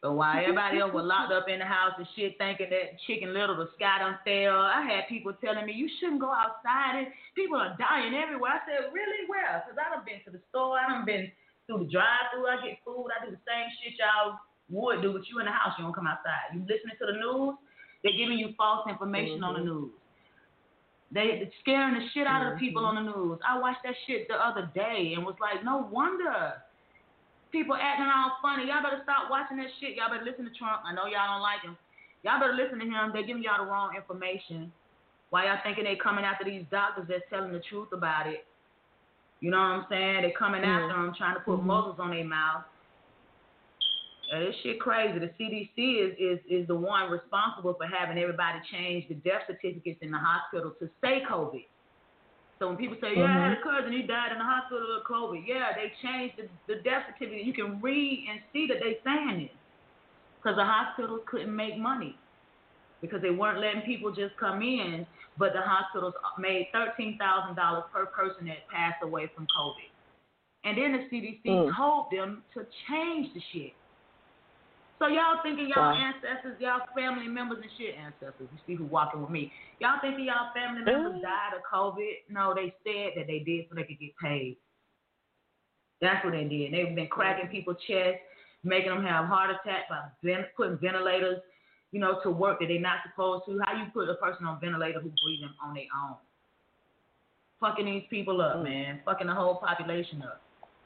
So while everybody else was locked up in the house and shit thinking that Chicken Little, the sky done fell, I had people telling me, you shouldn't go outside. And people are dying everywhere. I said, really? Where? Because I done been to the store. I done been through the drive-thru. I get food. I do the same shit y'all would do, but you in the house. You don't come outside. You listening to the news, they're giving you false information mm-hmm. on the news. They they're scaring the shit out of the people on the news. I watched that shit the other day and was like, no wonder. People acting all funny. Y'all better stop watching that shit. Y'all better listen to Trump. I know y'all don't like him. Y'all better listen to him. They're giving y'all the wrong information. Why y'all thinking they coming after these doctors that's telling the truth about it? You know what I'm saying? They coming mm-hmm. after them, trying to put mm-hmm. muzzles on their mouth. Yeah, this shit crazy. The C D C is, is, is the one responsible for having everybody change the death certificates in the hospital to say COVID. So when people say, yeah, mm-hmm. I had a cousin, he died in the hospital of COVID. Yeah, they changed the, the death certificate. You can read and see that they saying it. Because the hospitals couldn't make money. Because they weren't letting people just come in. But the hospitals made thirteen thousand dollars per person that passed away from COVID. And then the C D C mm. told them to change the shit. So y'all thinking y'all wow. ancestors, y'all family members and shit, ancestors, you see who walking with me. Y'all thinking y'all family members died of COVID? No, they said that they did so they could get paid. That's what they did. They've been cracking people's chests, making them have heart attacks by ven- putting ventilators, you know, to work that they're not supposed to. How you put a person on a ventilator who's breathing on their own? Fucking these people up, man. Fucking the whole population up.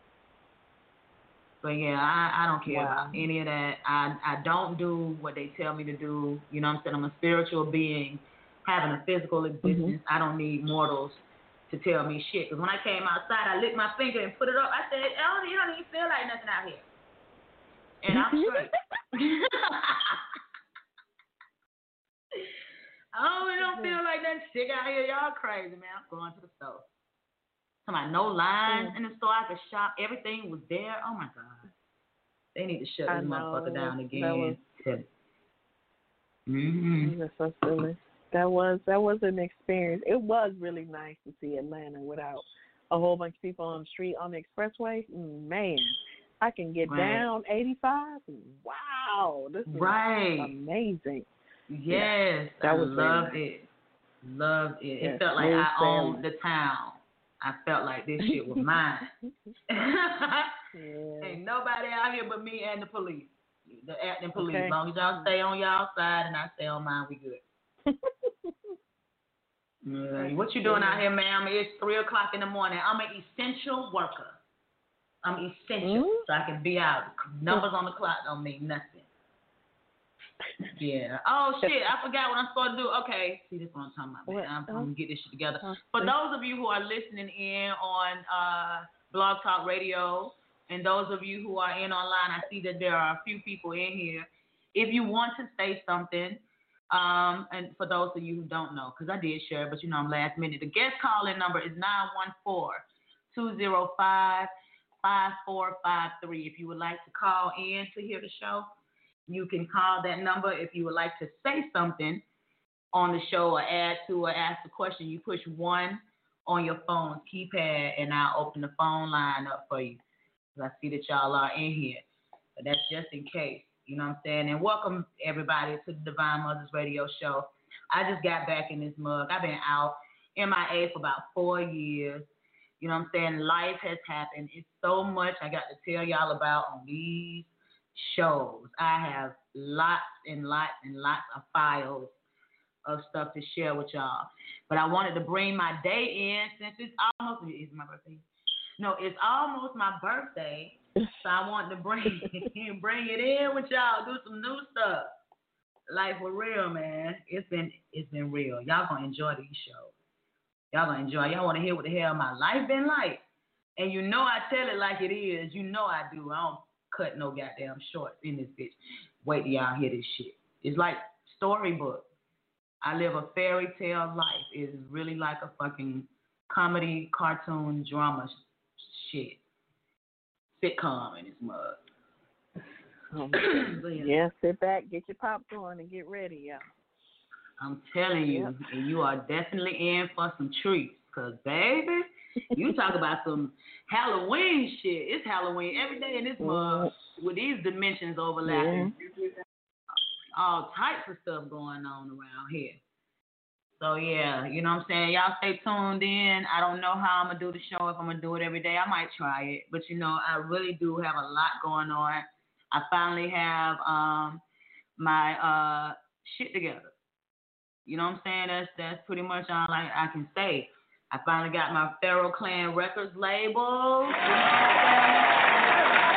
But yeah, I, I don't care wow. about any of that. I I don't do what they tell me to do. You know what I'm saying? I'm a spiritual being having a physical existence. Mm-hmm. I don't need mortals to tell me shit. Because when I came outside, I licked my finger and put it up. I said, oh, you don't even feel like nothing out here. And I'm straight. Oh, it don't feel like nothing sick out here. Y'all crazy, man. I'm going to the store. Somebody, no lines in the store. I could shop. Everything was there. Oh, my God. They need to shut this motherfucker down again. That was, mm-hmm. That's so silly. That was, that was an experience. It was really nice to see Atlanta without a whole bunch of people on the street on the expressway. Man, I can get right. down eighty-five. Wow. This is right. amazing. Yes. Yeah, that I was loved really it. Loved it. Yes, it felt like I owned the town. I felt like this shit was mine. Yeah. Ain't nobody out here but me and the police. The acting police. Okay. As long as y'all stay on y'all side and I stay on mine, we good. Yeah. What you doing out here, ma'am? It's three o'clock in the morning. I'm an essential worker. I'm essential, mm-hmm. so I can be out. Numbers on the clock don't mean nothing. Yeah. Oh, shit. I forgot what I'm supposed to do. Okay. See, this is what I'm talking about, man. I'm, I'm going to get this shit together. For those of you who are listening in on uh, Blog Talk Radio, and those of you who are in online, I see that there are a few people in here. If you want to say something, um, and for those of you who don't know, because I did share it, but you know I'm last minute. The guest call-in number is nine one four, two zero five, five four five three. If you would like to call in to hear the show, you can call that number. If you would like to say something on the show or add to or ask a question, you push one on your phone's keypad, and I'll open the phone line up for you. I see that y'all are in here, but that's just in case. You know what I'm saying? And welcome, everybody, to the Divine Mothers Radio Show. I just got back in this mug. I've been out M I A for about four years. You know what I'm saying? Life has happened. It's so much I got to tell y'all about on these shows. I have lots and lots and lots of files of stuff to share with y'all. But I wanted to bring my day in since it's almost, it's my birthday. No, it's almost my birthday, so I wanted to bring it, bring it in with y'all, do some new stuff. Like, for real, man. It's been it's been real. Y'all gonna enjoy these shows. Y'all gonna enjoy. Y'all want to hear what the hell my life been like. And you know I tell it like it is. You know I do. I don't cut no goddamn shorts in this bitch. Wait till y'all hear this shit. It's like storybook. I live a fairy tale life. It's really like a fucking comedy, cartoon, drama shit. Sitcom in this mug. Um, yeah, sit back, get your popcorn, and get ready, y'all. I'm telling you, yep. And you are definitely in for some treats. Because, baby, you talk about some Halloween shit. It's Halloween every day in this mug. with these dimensions overlapping, Yeah. all types of stuff going on around here. So, yeah, you know what I'm saying? Y'all stay tuned in. I don't know how I'm going to do the show, if I'm going to do it every day. I might try it. But, you know, I really do have a lot going on. I finally have um, my uh, shit together. You know what I'm saying? That's that's pretty much all I, I can say. I finally got my Pharaoh Clan Records label. You know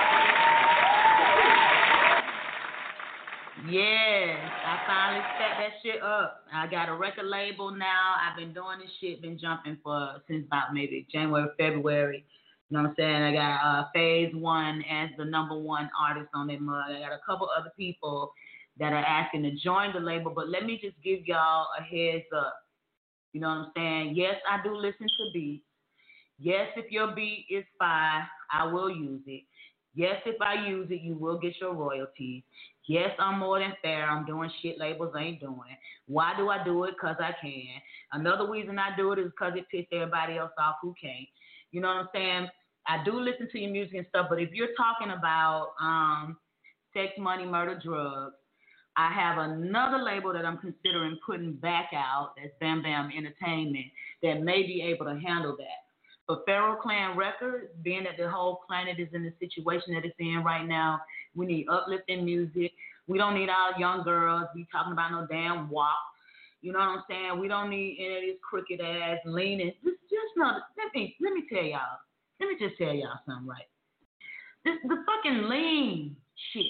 Yes, I finally set that shit up. I got a record label now. I've been doing this shit, been jumping for since about maybe January, February. You know what I'm saying? I got uh, Phase One as the number one artist on that mug. I got a couple other people that are asking to join the label, but let me just give y'all a heads up. You know what I'm saying? Yes, I do listen to beats. Yes, if your beat is fire, I will use it. Yes, if I use it, you will get your royalties. Yes, I'm more than fair. I'm doing shit labels ain't doing. Why do I do it? Because I can. Another reason I do it is because it pisses everybody else off who can't. You know what I'm saying? I do listen to your music and stuff, but if you're talking about um, sex, money, murder, drugs, I have another label that I'm considering putting back out, that's Bam Bam Entertainment, that may be able to handle that. For Pharaoh Clan Records, being that the whole planet is in the situation that it's in right now, we need uplifting music. We don't need our young girls be talking about no damn W A P. You know what I'm saying? We don't need any of this crooked ass leaning. Just, just no. Let me, let me tell y'all. Let me just tell y'all something, right? This, the fucking lean shit.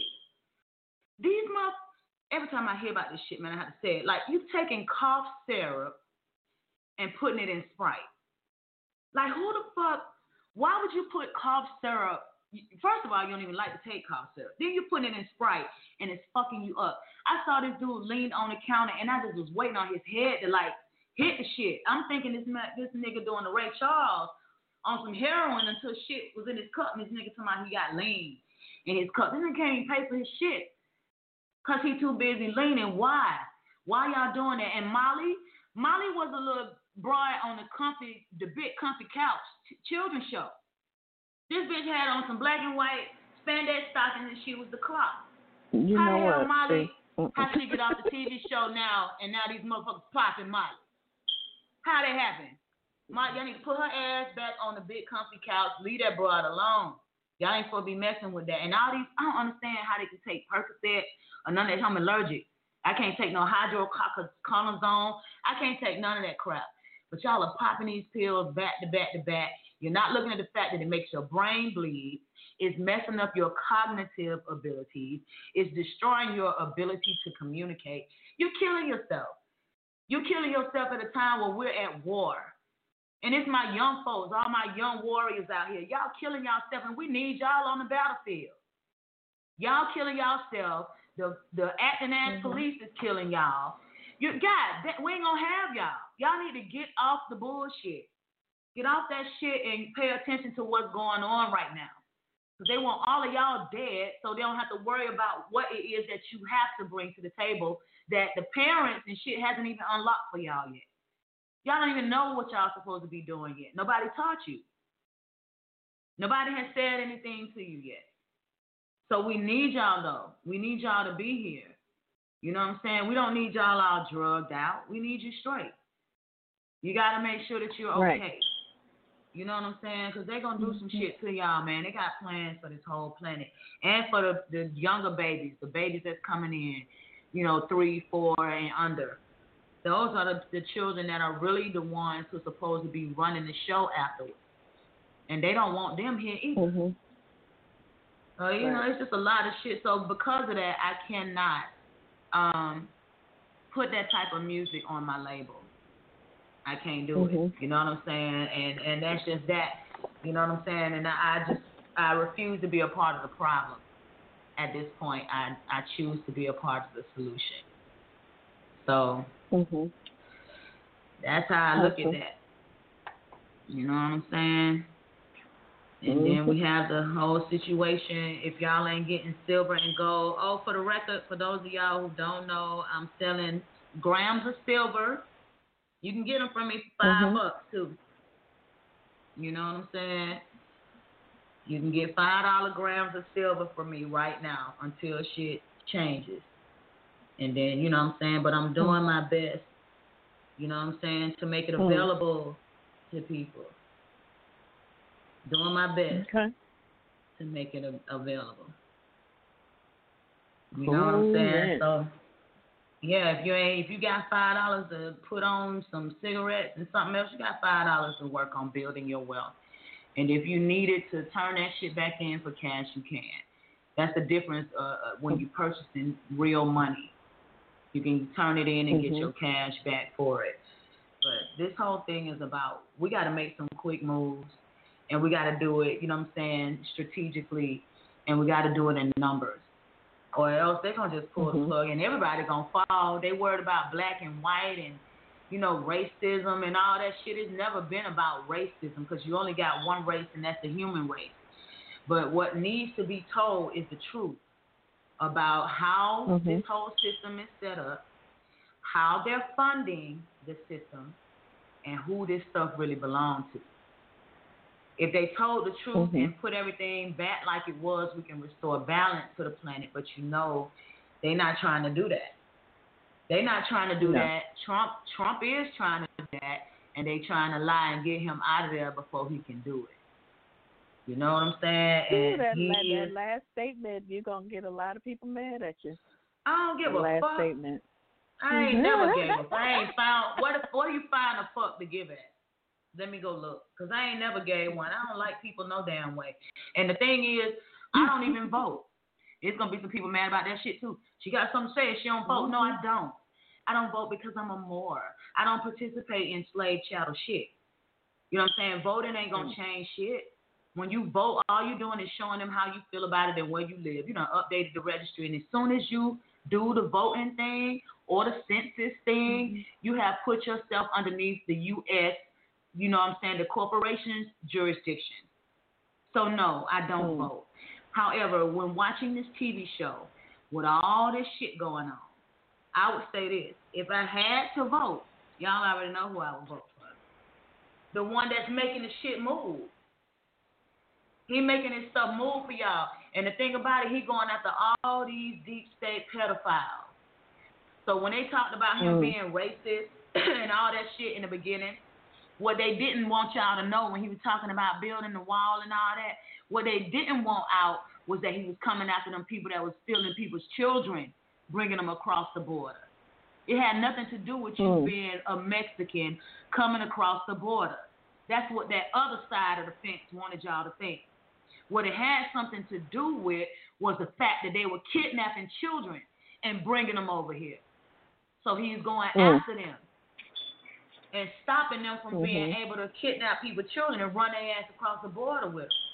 These motherfuckers. Every time I hear about this shit, man, I have to say it. Like, you taking cough syrup and putting it in Sprite. Like, who the fuck, why would you put cough syrup? First of all, you don't even like to take cough syrup. Then you put it in Sprite, and it's fucking you up. I saw this dude lean on the counter, and I just was waiting on his head to, like, hit the shit. I'm thinking this this nigga doing the Ray Charles on some heroin until shit was in his cup, and this nigga talking about he got lean in his cup. This nigga can't even pay for his shit because he too busy leaning. Why? Why y'all doing that? And Molly, Molly was a little broad on the comfy, the big comfy couch t- children's show. This bitch had on some black and white spandex stockings and she was the clock. You how know the hell what? Molly, See? how she get off the T V show now and now these motherfuckers popping Molly? How that happen? Molly, y'all need to put her ass back on the big comfy couch. Leave that broad alone. Y'all ain't supposed to be messing with that. And all these, I don't understand how they can take Percocet or none of that. I'm allergic. I can't take no hydrocortisone. I can't take none of that crap. But y'all are popping these pills back to back to back. You're not looking at the fact that it makes your brain bleed. It's messing up your cognitive abilities. It's destroying your ability to communicate. You're killing yourself. You're killing yourself at a time where we're at war. And it's my young folks, all my young warriors out here. Y'all killing yourself, and we need y'all on the battlefield. Y'all killing yourself. The, the acting ass mm-hmm. police is killing y'all. You, God, that, we ain't gonna have y'all. Y'all need to get off the bullshit. Get off that shit and pay attention to what's going on right now. Because they want all of y'all dead so they don't have to worry about what it is that you have to bring to the table that the parents and shit hasn't even unlocked for y'all yet. Y'all don't even know what y'all supposed to be doing yet. Nobody taught you. Nobody has said anything to you yet. So we need y'all, though. We need y'all to be here. You know what I'm saying? We don't need y'all all drugged out. We need you straight. You got to make sure that you're okay. Right. You know what I'm saying? Because they're going to do some shit to y'all, man. They got plans for this whole planet. And for the, the younger babies, the babies that's coming in, you know, three, four, and under. Those are the, the children that are really the ones who are supposed to be running the show afterwards. And they don't want them here either. Mm-hmm. So, you right. know, it's just a lot of shit. So because of that, I cannot um, put that type of music on my label. I can't do mm-hmm. it. You know what I'm saying? And and that's just that. You know what I'm saying? And I, I just, I refuse to be a part of the problem. At this point, I, I choose to be a part of the solution. So mm-hmm. that's how I look okay. at that. You know what I'm saying? And mm-hmm. then we have the whole situation. If y'all ain't getting silver and gold. Oh, for the record, for those of y'all who don't know, I'm selling grams of silver. You can get them from me for five mm-hmm. bucks, too. You know what I'm saying? You can get five dollar grams of silver from me right now until shit changes. And then, you know what I'm saying? But I'm doing my best, you know what I'm saying, to make it available to people. Doing my best okay. to make it a- available. You Cool, know what I'm saying? man. So, yeah, if you ain't, if you got five dollars to put on some cigarettes and something else, you got five dollars to work on building your wealth. And if you needed to turn that shit back in for cash, you can. That's the difference uh, when you're purchasing real money. You can turn it in and mm-hmm. get your cash back for it. But this whole thing is about, we got to make some quick moves, and we got to do it, you know what I'm saying, strategically, and we got to do it in numbers. Or else they're going to just pull mm-hmm. the plug, and everybody going to fall. They worried about black and white and, you know, racism and all that shit. It's never been about racism because you only got one race, and that's the human race. But what needs to be told is the truth about how mm-hmm. this whole system is set up, how they're funding the system, and who this stuff really belongs to. If they told the truth mm-hmm. and put everything back like it was, we can restore balance to the planet. But you know, they're not trying to do that. They're not trying to do no. that. Trump Trump is trying to do that, and they trying to lie and get him out of there before he can do it. You know what I'm saying? Ooh, And that, he la- is, that last statement, you're going to get a lot of people mad at you. I don't give the a last fuck. statement. I ain't never gave a fuck. I ain't found, what, what do you find a fuck to give at? Let me go look. Because I ain't never gave one. I don't like people no damn way. And the thing is, I don't even vote. It's going to be some people mad about that shit too. She got something to say. She don't vote. No, I don't. I don't vote because I'm a Moor. I don't participate in slave chattel shit. You know what I'm saying? Voting ain't going to change shit. When you vote, all you're doing is showing them how you feel about it and where you live. You done updated the registry. And as soon as you do the voting thing or the census thing, mm-hmm. you have put yourself underneath the U S, you know what I'm saying, the corporation's jurisdiction. So, no, I don't mm-hmm. vote. However, when watching this T V show with all this shit going on, I would say this. If I had to vote, y'all already know who I would vote for. The one that's making the shit move. He making his stuff move for y'all. And the thing about it, he going after all these deep state pedophiles. So when they talked about him mm. being racist and all that shit in the beginning, what they didn't want y'all to know when he was talking about building the wall and all that, what they didn't want out was that he was coming after them people that was stealing people's children, bringing them across the border. It had nothing to do with you mm. being a Mexican coming across the border. That's what that other side of the fence wanted y'all to think. What it had something to do with was the fact that they were kidnapping children and bringing them over here. So he's going mm. after them and stopping them from mm-hmm. being able to kidnap people's children and run their ass across the border with them.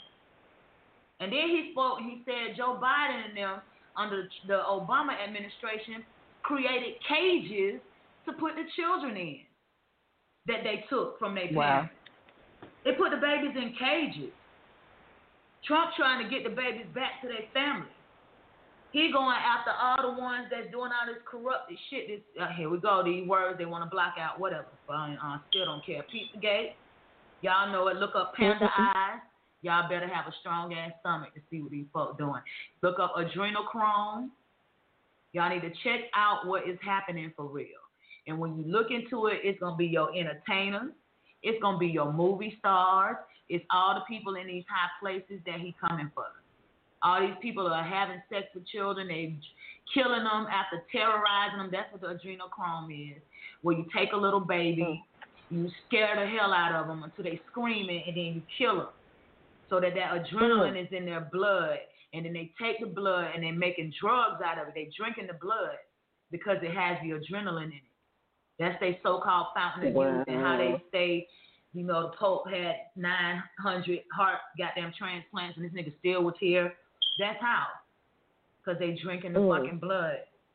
And then he spoke, he said Joe Biden and them under the Obama administration created cages to put the children in that they took from their wow. parents. They put the babies in cages. Trump trying to get the babies back to their family. He going after all the ones that's doing all this corrupted shit. This uh, here we go. These words they want to block out. Whatever. I uh, still don't care. Pizzagate. Y'all know it. Look up Panda Eyes. Y'all better have a strong ass stomach to see what these folks doing. Look up adrenochrome. Y'all need to check out what is happening for real. And when you look into it, it's gonna be your entertainers. It's gonna be your movie stars. It's all the people in these high places that he coming for. All these people are having sex with children. They killing them after terrorizing them. That's what the adrenochrome is. Where you take a little baby, you scare the hell out of them until they screaming, and then you kill them. So that that adrenaline is in their blood. And then they take the blood and they're making drugs out of it. They're drinking the blood because it has the adrenaline in it. That's their so-called fountain of wow. youth and how they stay. You know, the Pope had nine hundred heart goddamn transplants and this nigga still was here. That's how. Because they drinking the mm. fucking blood.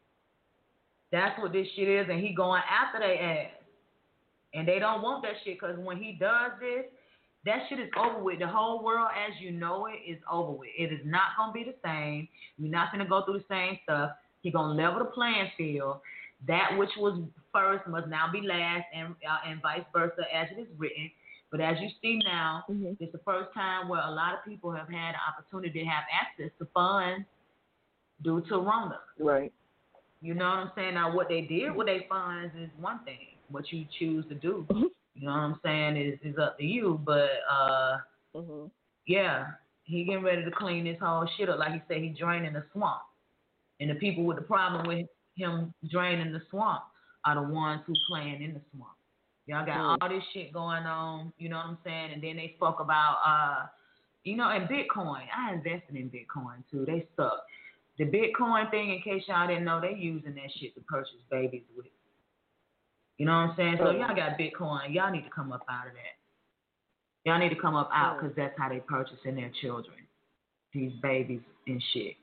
That's what this shit is, and he going after their ass. And they don't want that shit because when he does this, that shit is over with. The whole world as you know it is over with. It is not going to be the same. You're not going to go through the same stuff. He's going to level the playing field. That which was first must now be last, and uh, and vice versa as it is written. But as you see now, mm-hmm. it's the first time where a lot of people have had the opportunity to have access to funds due to Rona. Right. You know what I'm saying? Now, what they did with their funds is one thing. What you choose to do, mm-hmm. you know what I'm saying, is, is up to you. But, uh, mm-hmm. yeah, he getting ready to clean this whole shit up. Like he said, he draining the swamp. And the people with the problem with him draining the swamp are the ones who playing in the swamp. Y'all got mm. all this shit going on, you know what I'm saying? And then they spoke about, uh, you know, and Bitcoin. I invested in Bitcoin, too. They suck. The Bitcoin thing, in case y'all didn't know, they using that shit to purchase babies with. You know what I'm saying? So y'all got Bitcoin. Y'all need to come up out of that. Y'all need to come up out because that's how they purchasing their children. These babies and shit.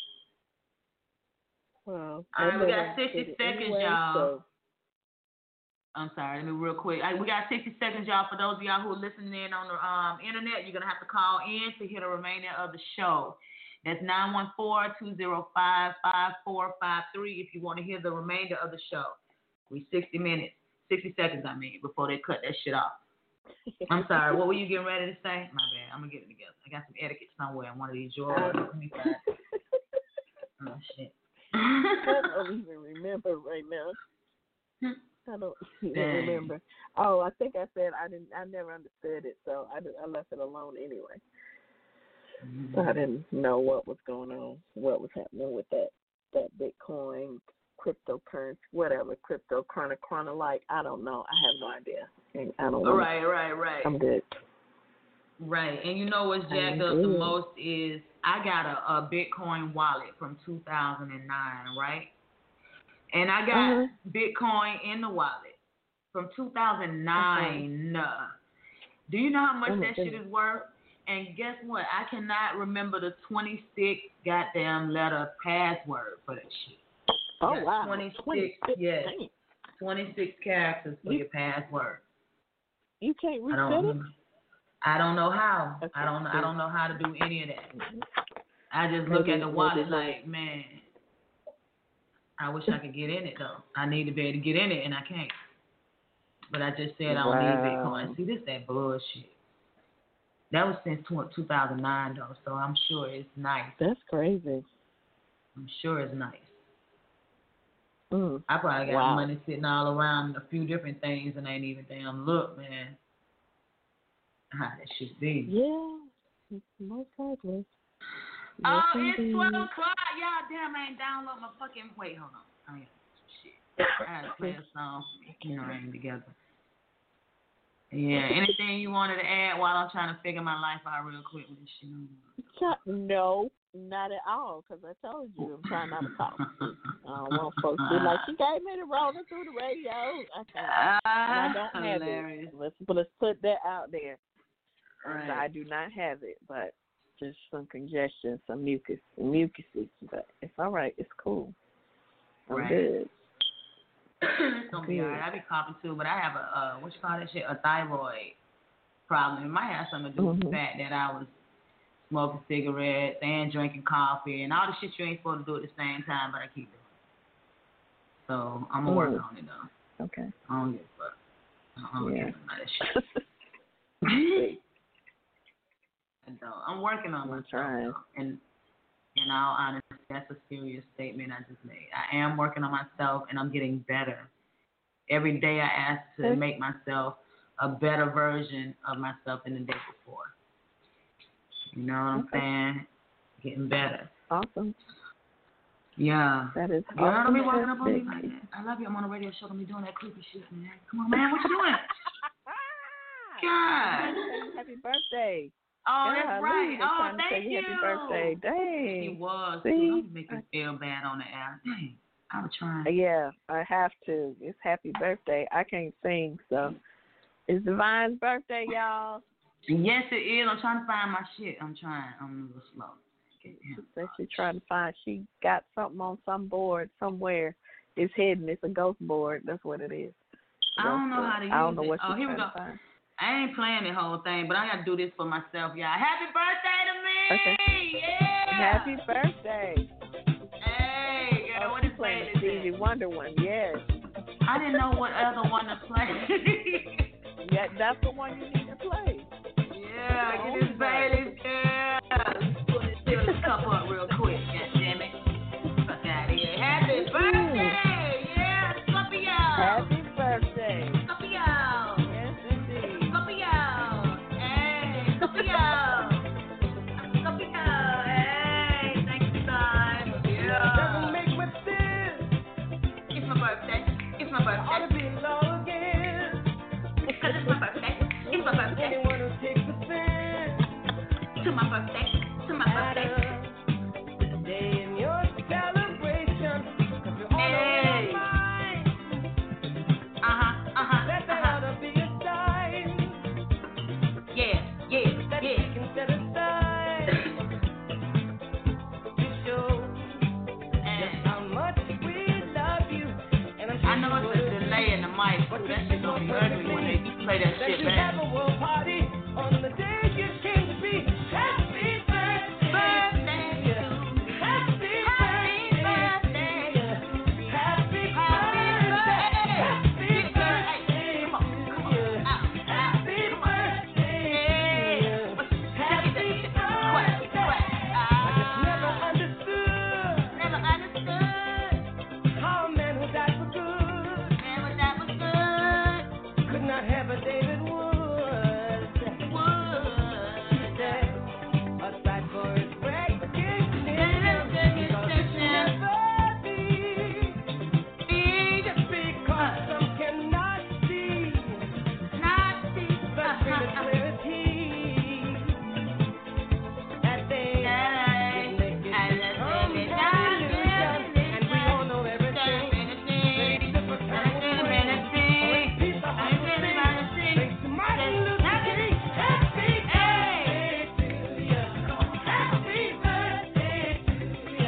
Well, all right, we got sixty seconds, anyway, y'all. So. I'm sorry, let me real quick. Right, we got sixty seconds, y'all. For those of y'all who are listening in on the um, internet, you're going to have to call in to hear the remainder of the show. That's nine one four, two zero five, five four five three if you want to hear the remainder of the show. We sixty minutes, sixty seconds, I mean, before they cut that shit off. I'm sorry, what were you getting ready to say? My bad, I'm going to get it together. I got some etiquette somewhere in one of these drawers. Let me find it. Oh, shit. I don't even remember right now. I don't even Dang. remember. Oh, I think I said I didn't. I never understood it, so I, did, I left it alone anyway. Mm-hmm. So I didn't know what was going on, what was happening with that that Bitcoin, cryptocurrency, whatever, crypto chrono chrono like. I don't know. I have no idea. And I don't. Wanna, right, right, right. I'm good. Right, and you know what's jacked up the most is I got a, a Bitcoin wallet from two thousand nine, right? And I got mm-hmm. Bitcoin in the wallet from two thousand nine. Uh-huh. Do you know how much oh that goodness. shit is worth? And guess what? I cannot remember the twenty-six goddamn letter password for that shit. Oh, wow. twenty-six, twenty-six yes. twenty-six characters for you, your password. You can't reset I don't, it? I don't know how. Okay. I don't I don't know how to do any of that. Mm-hmm. I just look maybe, at the wallet like, man, I wish I could get in it, though. I need to be able to get in it, and I can't. But I just said I don't wow. need Bitcoin. See, this is that bullshit. That was since two thousand nine, though, so I'm sure it's nice. That's crazy. I'm sure it's nice. Mm. I probably got wow. money sitting all around a few different things and ain't even damn look, man. How that should be. Yeah, most likely. Oh, yes, it's twelve o'clock. Y'all damn ain't download my fucking. Wait, hold on. I ain't shit. I gotta play a song. You know, I ain't together. Yeah, anything you wanted to add while I'm trying to figure my life out real quick with this shit? No, not at all, because I told you I'm trying not to talk. I don't want folks to be like, she gave me the rolling through the radio. I can't. Uh, I don't have hilarious. it. Let's, let's put that out there. Right. I do not have it, but just some congestion, some mucus, mucusy. But it's all right. It's cool. I'm right. good. It's gonna be all right. I be coughing too, but I have a uh, what you call that shit? A thyroid problem. It might have something to do mm-hmm. with the fact that I was smoking cigarettes and drinking coffee and all the shit you ain't supposed to do at the same time, but I keep doing it. So I'm gonna mm. work on it though. Okay. I don't give a fuck. I don't yeah. give a that shit. So I'm working on myself, trying. and in all honesty, that's a serious statement I just made. I am working on myself, and I'm getting better. Every day I ask to make myself a better version of myself than the day before. You know what I'm okay. saying? Getting better. Awesome. Yeah. That is Girl, awesome. don't be walking up on me like that. I love you. I'm on a radio show. Don't be doing that creepy shit, man. Come on, man. What you doing? God. Happy birthday. Oh, yeah, that's right. Oh, thank you. Happy birthday. Dang. He was. See? You make me feel bad on the air. Dang. I was trying. Yeah, I have to. It's happy birthday. I can't sing, so it's Divine's birthday, y'all. Yes, it is. I'm trying to find my shit. I'm trying. I'm a little slow. She said she's trying to find. She got something on some board somewhere. It's hidden. It's a ghost board. That's what it is. I don't know how to use it. I don't know what it. Oh, here we go. I ain't playing the whole thing, but I got to do this for myself, y'all. Happy birthday to me! Okay. Yeah! Happy birthday! Hey, girl, oh, what is playing the Stevie Wonder one? Yes. I didn't know what other one to play. Yeah, that's the one you need to play. Yeah, get this Bailey's, girl. Fill this cup up real quick, goddammit. Fuck out of here. Happy birthday! Yeah, Scorpio! Happy birthday! Scorpio! Yes, indeed. Scorpio! Hey, Scorpio! Scorpio! Hey, thank you, son. Yeah. Doesn't make much sense. It's my birthday. It's my birthday. Ought to be low again. Cause it's my birthday. It's my birthday. Anyone who takes offense To my birthday. To my birthday. today in your celebration, 'cause you're all Hey. on my mind. Uh-huh. Uh-huh. That there Uh-huh. ought to be a sign Yeah. Yeah. that Yeah. we can set aside to show just how much we love you. And I'm sure I know you it's a would delay in the mic. Ooh, that shit gonna be ugly when they play that that shit you back. have a world party on the day you came to be. Happy birthday, Birthday to you. Happy Happy birthday, to you. Happy birthday, happy birthday, Come on, come to you. on. Out, out. Happy birthday, to you. Happy birthday. I just never understood Never understood. how a man who died for good Man, what that was good. could not have a David Wood. Wood. Aside for his recognition, Recognition. never be. Big. Just because some cannot see, Nazi. but really clear as he. That they Hey, make it and let's become take it an down, illusion, and we all know everything. Makes the first time we win. Or a piece of Thanks to Martin Luther King. Happy birthday to you. Happy birthday to you.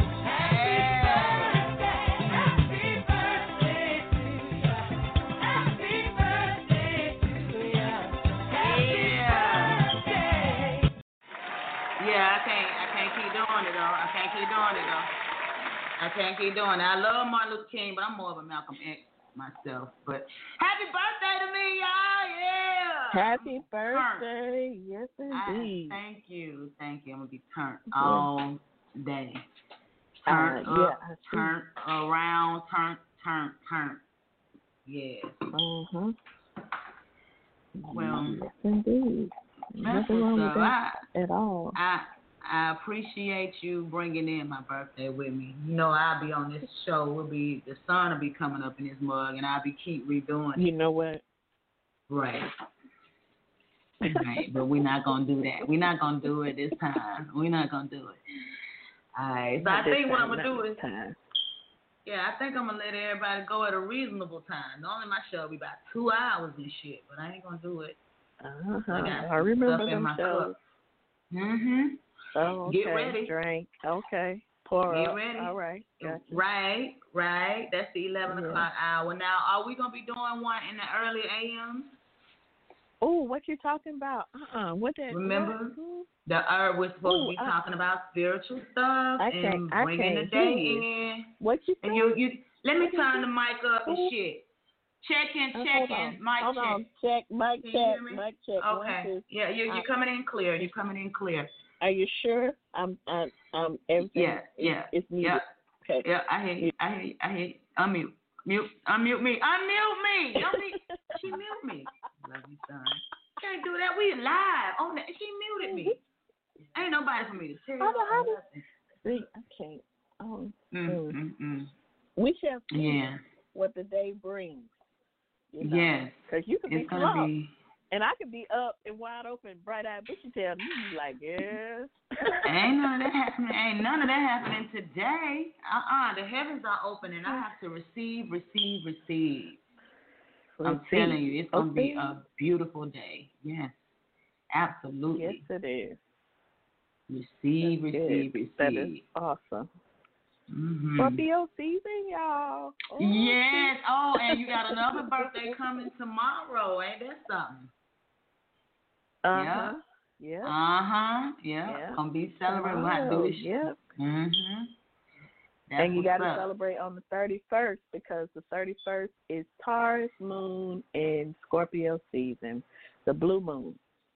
Happy birthday. Happy birthday to you. Happy birthday to you. Happy birthday. Yeah, I can't I can't keep doing it though. I can't keep doing it though. I can't keep doing it. I love Martin Luther King, but I'm more of a Malcolm X myself. But happy birthday to me, y'all. Yeah. Happy birthday. Yes, indeed. I, thank you. Thank you. I'm gonna be turned all day. Turn Uh, up, yeah, I see. turn around, turn, turn, turn. Yes. Uh-huh. Well, Yes, indeed. that's Nothing wrong what's with up. that at all. I I appreciate you bringing in my birthday with me. You know, I'll be on this show. We'll be the sun will be coming up in this mug, and I'll be keep redoing it. You know what? Right. Right. But we're not gonna do that. We're not gonna do it this time. We're not gonna do it. All right. So Not I this think what time, I'm gonna not do this is, time. yeah, I think I'm gonna let everybody go at a reasonable time. Normally my show will be about two hours and shit, but I ain't gonna do it. Uh-huh. I got I remember stuff in them my shows. cup. Mhm. Oh, okay. Get ready. Drink. Okay. Pour Get up. ready. All right. Gotcha. Right, right. That's the eleven Yeah. o'clock hour. Now, are we gonna be doing one in the early A M? Oh, what you talking about? Uh-uh. What that? Remember? What? The herb we're supposed Ooh, to be I- talking about spiritual stuff I and can't- I bringing the can't day hear in. What you And say? you, you, let me What you turn say? the mic up and Ooh. shit. Checking, Uh, hold checking, on. mic Hold check. on. Check. Mic Can you check. hear me? Mic check. One, Okay. two. Yeah, you, you're I- coming in clear. You're coming in clear. Are you sure? I'm. I'm. I'm everything. Yeah, is, yeah, Is muted. yeah. Okay. Yeah, I hear you. I hear you. I hear you. Unmute. Mute. Unmute me. Unmute me. Don't be. She mute me. Love you, son. Can't do that. We live on that. She muted me. Ain't nobody for me to tell. How do- how do- nothing. See, I can't. Um, Mm, mm. mm, mm. We shall see Yeah. what the day brings. You know? Yes. Because you could be It's gonna slumped, be. and I could be up and wide open, bright-eyed, bushy tailed. You be like, yes. Ain't none of that happening. Ain't none of that happening today. Uh-uh. The heavens are open, and I have to receive, receive, receive. I'm Receive. telling you, it's gonna be Okay. a beautiful day. Yes. Absolutely. Yes, it is. Receive, That's receive, good. That is receive. awesome. Mm-hmm. Scorpio season, y'all. Oh, Yes. Oh, and you got another birthday coming tomorrow. Ain't that something? Uh-huh. Yeah. Uh-huh. Yeah. Yeah. Gonna be celebrating. We'll have to do this shit. Yep. Mm-hmm. That's And you got to what's up. celebrate on the thirty-first because the thirty-first is Taurus moon and Scorpio season, the blue moon.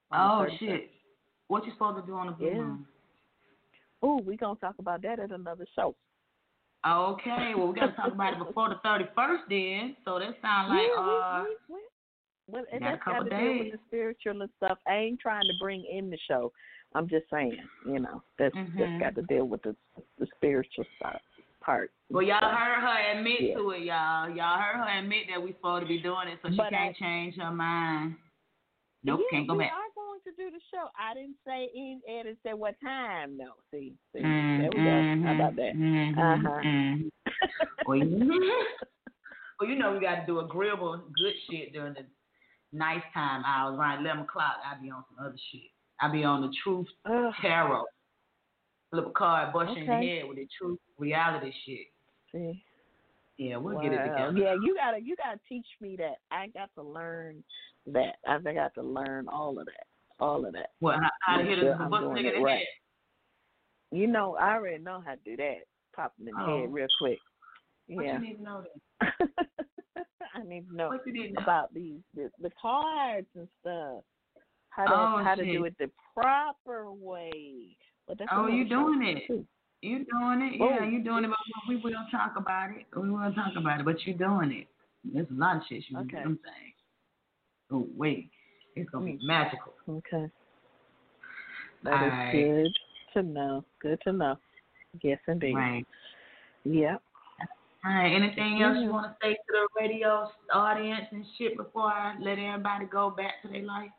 Oh shit! What you supposed to do on the blue yeah. moon? Oh, we gonna talk about that at another show. Okay, well we gotta talk about it before the thirty-first then. So that sounds like yeah, uh. we, we, we, well, and got a that's got couple to deal with days. the spiritual and stuff. I ain't trying to bring in the show. I'm just saying, you know, that's Mhm. that's got to deal with the the spiritual side part. Well, y'all heard her admit Yeah. to it, y'all. Y'all heard her admit that we supposed to be doing it, so she But can't I- change her mind. Nope, yeah, can't go we back. are going to do the show. I didn't say in. I didn't say what time. No, see, see, Mm, there we mhm, go. How about that? mhm, Uh huh. mhm. Well, you, well, you know we got to do agreeable, good shit during the nice time hours. Around eleven o'clock, I be on some other shit. I be on the truth Ugh. tarot. Flip a card, bust you in the Okay. head with the truth reality shit. See. Yeah, we'll Wow. get it together. Yeah, you gotta you gotta teach me that. I got to learn that. I got to learn all of that. All of that. What? How, how to Make hit sure a I'm bust doing nigga it in the right. head? You know, I already know how to do that. Pop them in the Oh. head real quick. What Yeah. you need to know then? I need to know What you need to know? about these the, the cards and stuff. How to Oh, how to shit. do it the proper way. But that's Oh, another you show, doing it? too. You doing it? Oh, Yeah, you doing it. But we will talk about it. We will talk about it. But you doing it. There's a lot of shit you Okay. do. I'm saying. Oh wait, it's gonna be Mm. magical. Okay. That All is right. good to know. Good to know. Yes, indeed. Right. Yep. All right. Anything else you Mhm. want to say to the radio audience and shit before I let everybody go back to their life?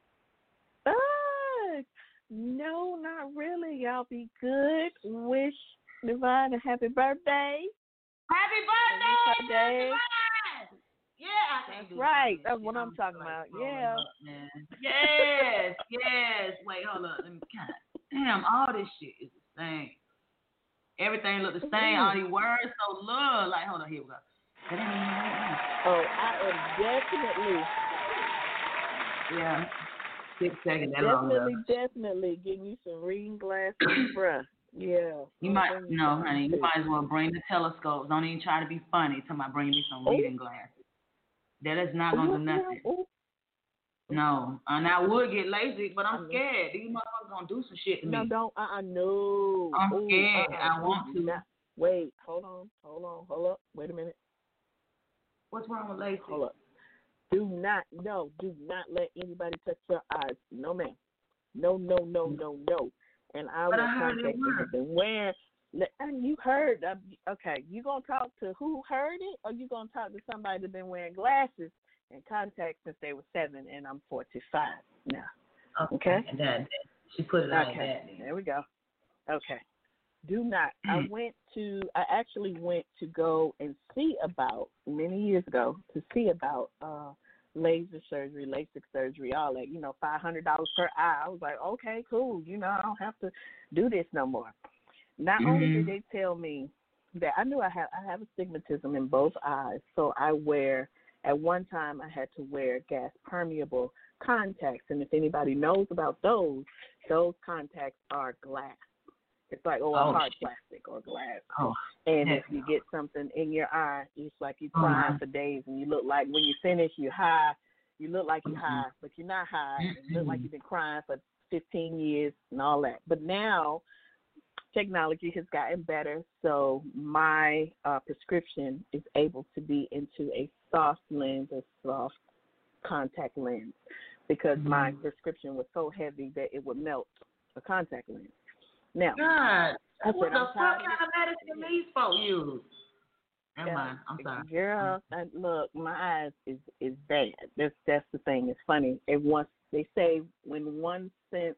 Uh, no, not really. Y'all be good. Wish Divine a happy birthday. Happy birthday! birthday. Divine! Yeah, I can't That's do right. this That's shit. what I'm talking like about. throwing Yeah. up, man. Yes, yes. Wait, hold up. Let me God damn, all this shit is the same. Everything look the same. All these words so little. Like, hold on, here we go. That ain't even right. Oh, I am definitely, Yeah. Six seconds, that long definitely, enough. definitely getting you some reading glasses, bruh. Yeah. You I'll might, bring you no, some honey, you too. might as well bring the telescopes. Don't even try to be funny. Tell me, bring me some Oh. reading glasses. That is not going to do nothing. Ooh, ooh. No. And I would get lazy, but I I'm know. scared. These motherfuckers going to do some shit to No, me. don't. Uh, uh no. I'm Ooh, scared. uh-uh. I want Do to. not- Wait, hold on, hold on, hold up. Wait a minute. What's wrong with lazy? Hold up. Do not, no, do not let anybody touch your eyes. No, ma'am. No, no, no, no, no. And I But will I heard it contact you. work. Have been wearing. And you heard. Uh, okay, you gonna talk to who heard it, or you gonna talk to somebody that's been wearing glasses and contacts since they were seven, and I'm forty-five now. Okay. And that, that, she put it like Okay, that. Then. there we go. Okay. Do not. I Mm. went to, I actually went to go and see about, many years ago, to see about uh, laser surgery, LASIK surgery, all that, you know, five hundred dollars per eye. I was like, okay, cool. You know, I don't have to do this no more. Not Mm-hmm. only did they tell me that I knew I have, I have astigmatism in both eyes, so I wear, at one time I had to wear gas permeable contacts, and if anybody knows about those, those contacts are glass. It's like, oh, a Oh, hard shit. plastic or glass. Oh, And heck if you no. get something in your eye, it's like you Oh, crying no. for days, and you look like when you finish, you're high. You look like you're Mhm. high, but you're not high. You look like Mhm. you've been crying for fifteen years and all that. But now technology has gotten better, so my uh, prescription is able to be into a soft lens, a soft contact lens, because Mhm. my prescription was so heavy that it would melt a contact lens. Now, God, I what said, the I'm fuck tired kind of medicine these folks use? Never mind. I'm sorry. Girl, I, look, my eyes is is bad. That's that's the thing. It's funny. It once they say when one sense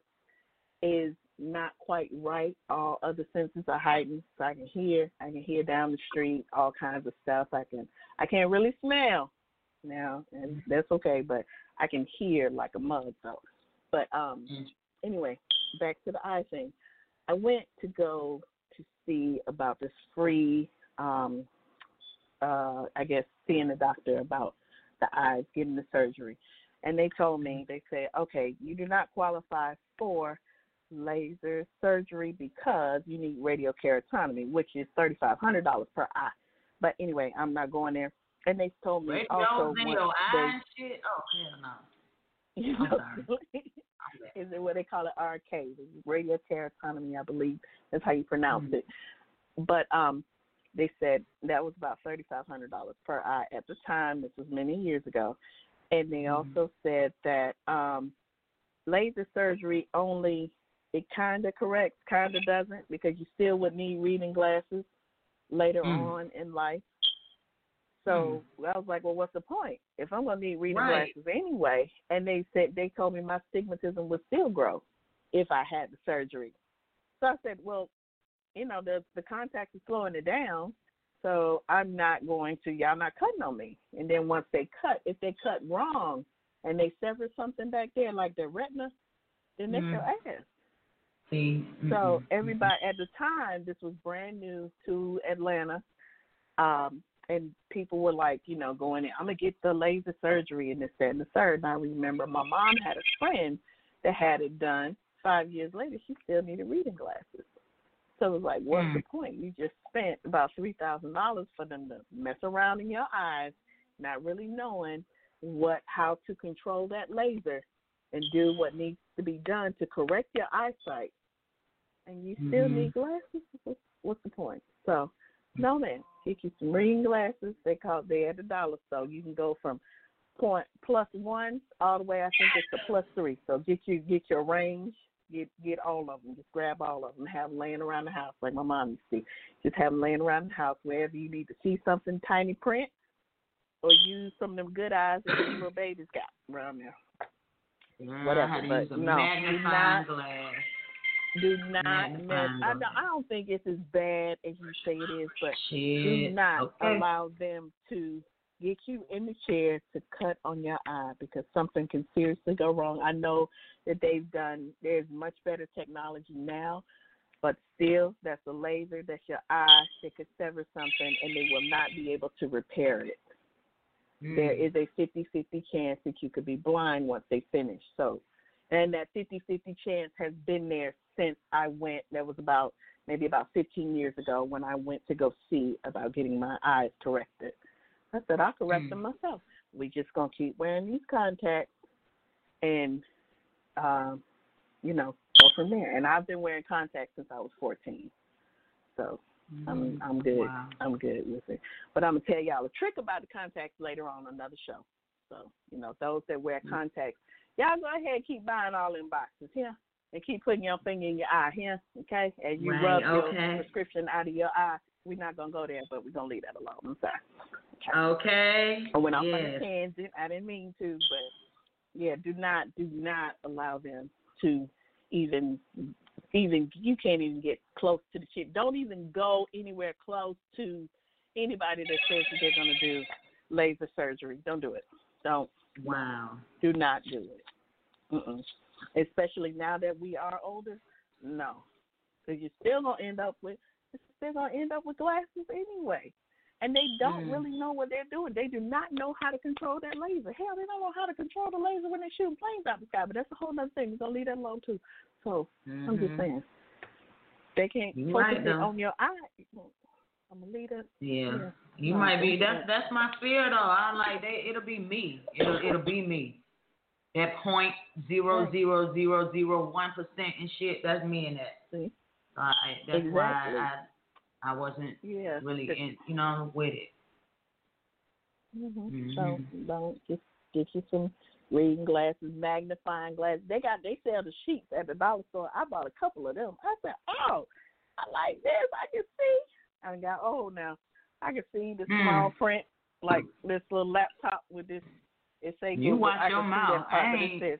is not quite right, all other senses are heightened. So I can hear, I can hear down the street, all kinds of stuff. I can, I can't really smell now, and that's okay. But I can hear like a mug though. But um, Mm. anyway, back to the eye thing. I went to go to see about this free, um, uh, I guess, seeing the doctor about the eyes, getting the surgery. And they told me, they said, okay, you do not qualify for laser surgery because you need radiokeratotomy, which is thirty-five hundred dollars per eye. But anyway, I'm not going there. And they told me Radios also in once your eye they, and shit? Oh, hell no. you I'm know, sorry. what they call it R K, radio care autonomy, I believe that's how you pronounce mm-hmm. it. But um, they said that was about thirty-five hundred dollars per eye at the time. This was many years ago. And they mm-hmm. also said that um, laser surgery only, it kind of corrects, kind of doesn't, because you still would need reading glasses later mm-hmm. on in life. So mm-hmm. I was like, well, what's the point? If I'm going to need reading right. glasses anyway, and they said, they told me my stigmatism would still grow if I had the surgery. So I said, well, you know, the the contacts are slowing it down, so I'm not going to, y'all not cutting on me. And then once they cut, if they cut wrong and they sever something back there like their retina, then that's mm-hmm. your ass. See? Mm-hmm. So everybody, at the time, this was brand new to Atlanta, um, and people were like, you know, going in, I'm going to get the laser surgery and this, that, and the third. And I remember my mom had a friend that had it done. Five years later, she still needed reading glasses. So it was like, what's mm. the point? You just spent about three thousand dollars for them to mess around in your eyes, not really knowing what how to control that laser and do what needs to be done to correct your eyesight. And you still mm-hmm. need glasses? What's the point? So, no, man. Get you some reading glasses. They call they at the dollar store. You can go from point plus one all the way, I think it's to plus three. So get you get your range. Get get all of them. Just grab all of them. Have them laying around the house like my mom used to. Just have them laying around the house wherever you need to see something tiny print, or use some of them good eyes that the little babies got around there. Yeah, Whatever. But use a no, magnifying do not, glass. Do not. Miss, I, don't, I don't think it's as bad as you say it is, but Shit. do not okay. allow them to get you in the chair to cut on your eye, because something can seriously go wrong. I know that they've done, there's much better technology now, but still, that's a laser, that's your eye, it could sever something, and they will not be able to repair it. Mm. There is a fifty-fifty chance that you could be blind once they finish. So, and that fifty-fifty chance has been there since I went, that was about, maybe about fifteen years ago when I went to go see about getting my eyes corrected. I said, I'll correct mm. them myself. We just going to keep wearing these contacts and, um, you know, go from there. And I've been wearing contacts since I was fourteen. So mm. I'm I'm good. Wow. I'm good with it. But I'm going to tell y'all a trick about the contacts later on another show. So, you know, those that wear mm. contacts, y'all go ahead and keep buying all them boxes here and keep putting your finger in your eye here, okay? As you right, rub okay. your prescription out of your eye. We're not going to go there, but we're going to leave that alone. I'm sorry. Okay. I went off yes. on a tangent. I didn't mean to, but yeah, do not do not allow them to even even you can't even get close to the chip. Don't even go anywhere close to anybody that says that they're gonna do laser surgery. Don't do it. Don't. Wow. Do not do it. Mm-mm. Especially now that we are older. No, because you're still gonna end up with you're still gonna end up with glasses anyway. And they don't mm. really know what they're doing. They do not know how to control that laser. Hell, they don't know how to control the laser when they're shooting planes out the sky. But that's a whole other thing. We're going to leave that alone, too. So mm-hmm. I'm just saying. They can't you focus it on your eye. I'm going to leave that. Yeah. yeah. You no, might be. That's that's my fear, though. I like they, it'll be me. It'll, it'll be me. That point zero zero zero zero one percent and shit, that's me in that. See? Uh, that's exactly. why I... I wasn't yeah. really, in, you know, with it. Mm-hmm. Mm-hmm. So don't just get you some reading glasses, magnifying glasses. They got they sell the sheets at the dollar store. I bought a couple of them. I said, oh, I like this. I can see. I got old now. I can see the mm. small print, like this little laptop with this. It say you watch I your mouth. Part, I ain't.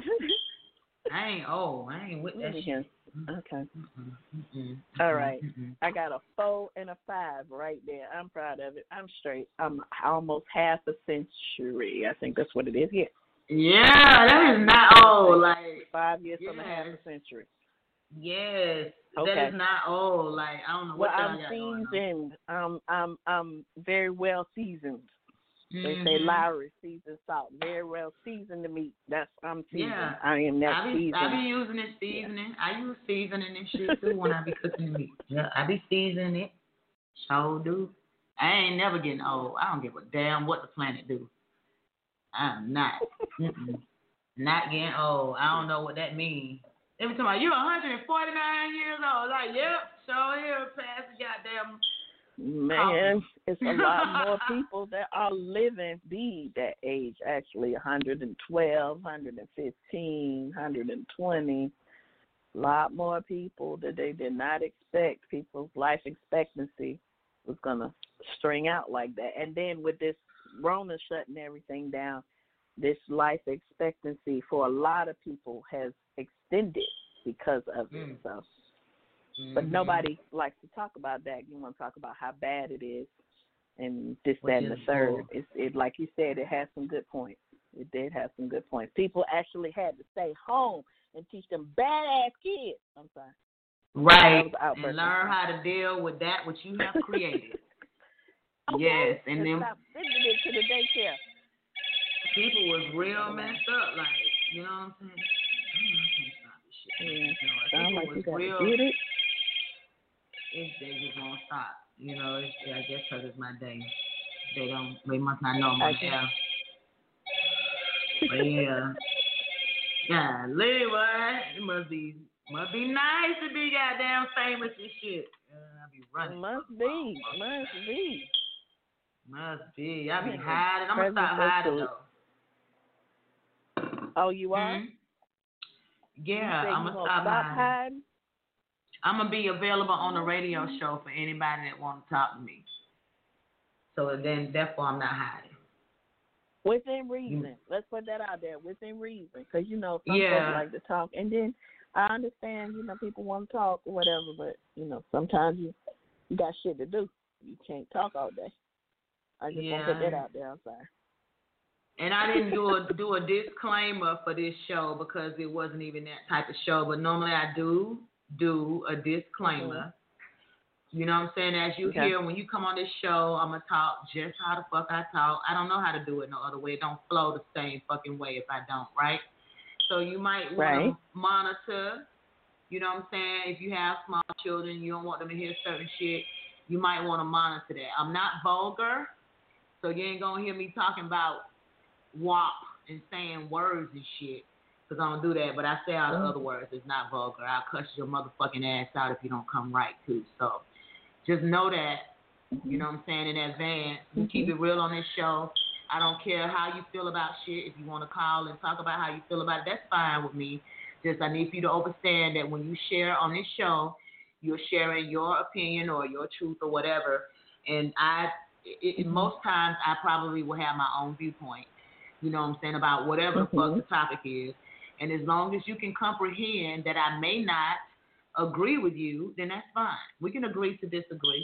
I ain't old. I ain't with that shit. Okay. Mm-mm, mm-mm, All right. mm-mm. I got a four and a five right there. I'm proud of it. I'm straight. I'm almost half a century. I think that's what it is. Yeah. Yeah, that is not old. Like five years yes. from a half a century. Yes. Okay. That is not old. Like I don't know what well, y'all I'm got going seasoned. Um, I'm I'm very well seasoned. Mm-hmm. They say Lowry seasoned salt, very well seasoned to meat. That's I'm seasoned. Yeah. I am that I be, seasoned. I be using it seasoning. Yeah. I use seasoning and shit too when I be cooking the meat. Yeah, I be seasoning it. So do. I ain't never getting old. I don't give a damn what the planet do. I'm not. Mm-mm. Not getting old. I don't know what that means. Every time you're one hundred forty-nine years old, like, yep, sure here, past the goddamn. Man, it's a lot more people that are living be that age, actually. one hundred twelve, one hundred fifteen, one hundred twenty. A lot more people that they did not expect. People's life expectancy was going to string out like that. And then with this Rona shutting everything down, this life expectancy for a lot of people has extended because of it. Mm. So, Mm-hmm. but nobody likes to talk about that. You want to talk about how bad it is and this, Which that, and the is third. cool. It's, it, like you said, it has some good points. It did have some good points. People actually had to stay home and teach them badass kids. I'm sorry. Right. That was And outburst. learn how to deal with that which you have created. Okay. Yes. And then stop sending it to the daycare. people was real messed up, like, you know what I'm saying? I can't stop this shit. Yeah. You know, Sound people like you was got real. to get it. It's, they just won't stop. You know, it's, I guess because it's my day. They don't, they must not know my hair. But yeah. Golly, what? It must be, must be nice to be goddamn famous and shit. Uh, I be running. Must be. Must be. Must be. I be Yeah. hiding. I'm going to stop Present hiding, social. though. Oh, you are? Hmm? Yeah, I'm going to stop, stop hiding. hiding. I'm going to be available on the radio show for anybody that want to talk to me. So then, therefore, I'm not hiding. Within reason. Let's put that out there. Within reason. Because, you know, some Yeah. folks like to talk. And then I understand, you know, people want to talk or whatever. But, you know, sometimes you, you got shit to do. You can't talk all day. I just want to put that Yeah. out there. I'm sorry. And I didn't do a do a disclaimer for this show because it wasn't even that type of show. But normally I do do a disclaimer. Mm-hmm. You know what I'm saying? As you Okay. hear, when you come on this show, I'm going to talk just how the fuck I talk. I don't know how to do it no other way. It don't flow the same fucking way if I don't, right? So you might want Right. to monitor, you know what I'm saying? If you have small children, you don't want them to hear certain shit, you might want to monitor that. I'm not vulgar, so you ain't going to hear me talking about W A P and saying words and shit, because I don't do that, but I say all the other words. It's not vulgar. I'll cuss your motherfucking ass out if you don't come right, too. So just know that, you know what I'm saying, in advance. We keep it real on this show. I don't care how you feel about shit. If you want to call and talk about how you feel about it, that's fine with me. Just I need for you to understand that when you share on this show, you're sharing your opinion or your truth or whatever. And I, it, it, most times, I probably will have my own viewpoint, you know what I'm saying, about whatever Mm-hmm. the fuck the topic is. And as long as you can comprehend that I may not agree with you, then that's fine. We can agree to disagree.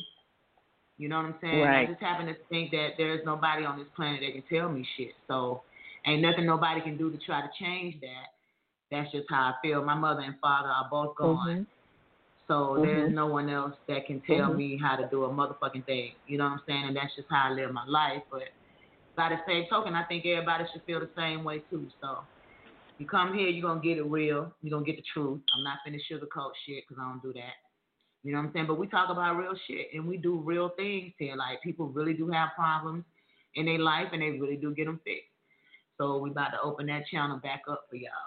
You know what I'm saying? Right. I just happen to think that there's nobody on this planet that can tell me shit. So ain't nothing nobody can do to try to change that. That's just how I feel. My mother and father are both gone. Mm-hmm. So Mm-hmm. there's no one else that can tell Mm-hmm. me how to do a motherfucking thing. You know what I'm saying? And that's just how I live my life. But by the same token, I think everybody should feel the same way too. So you come here, you're going to get it real. You're going to get the truth. I'm not finna sugarcoat shit because I don't do that. You know what I'm saying? But we talk about real shit and we do real things here. Like people really do have problems in their life and they really do get them fixed. So we about to open that channel back up for y'all.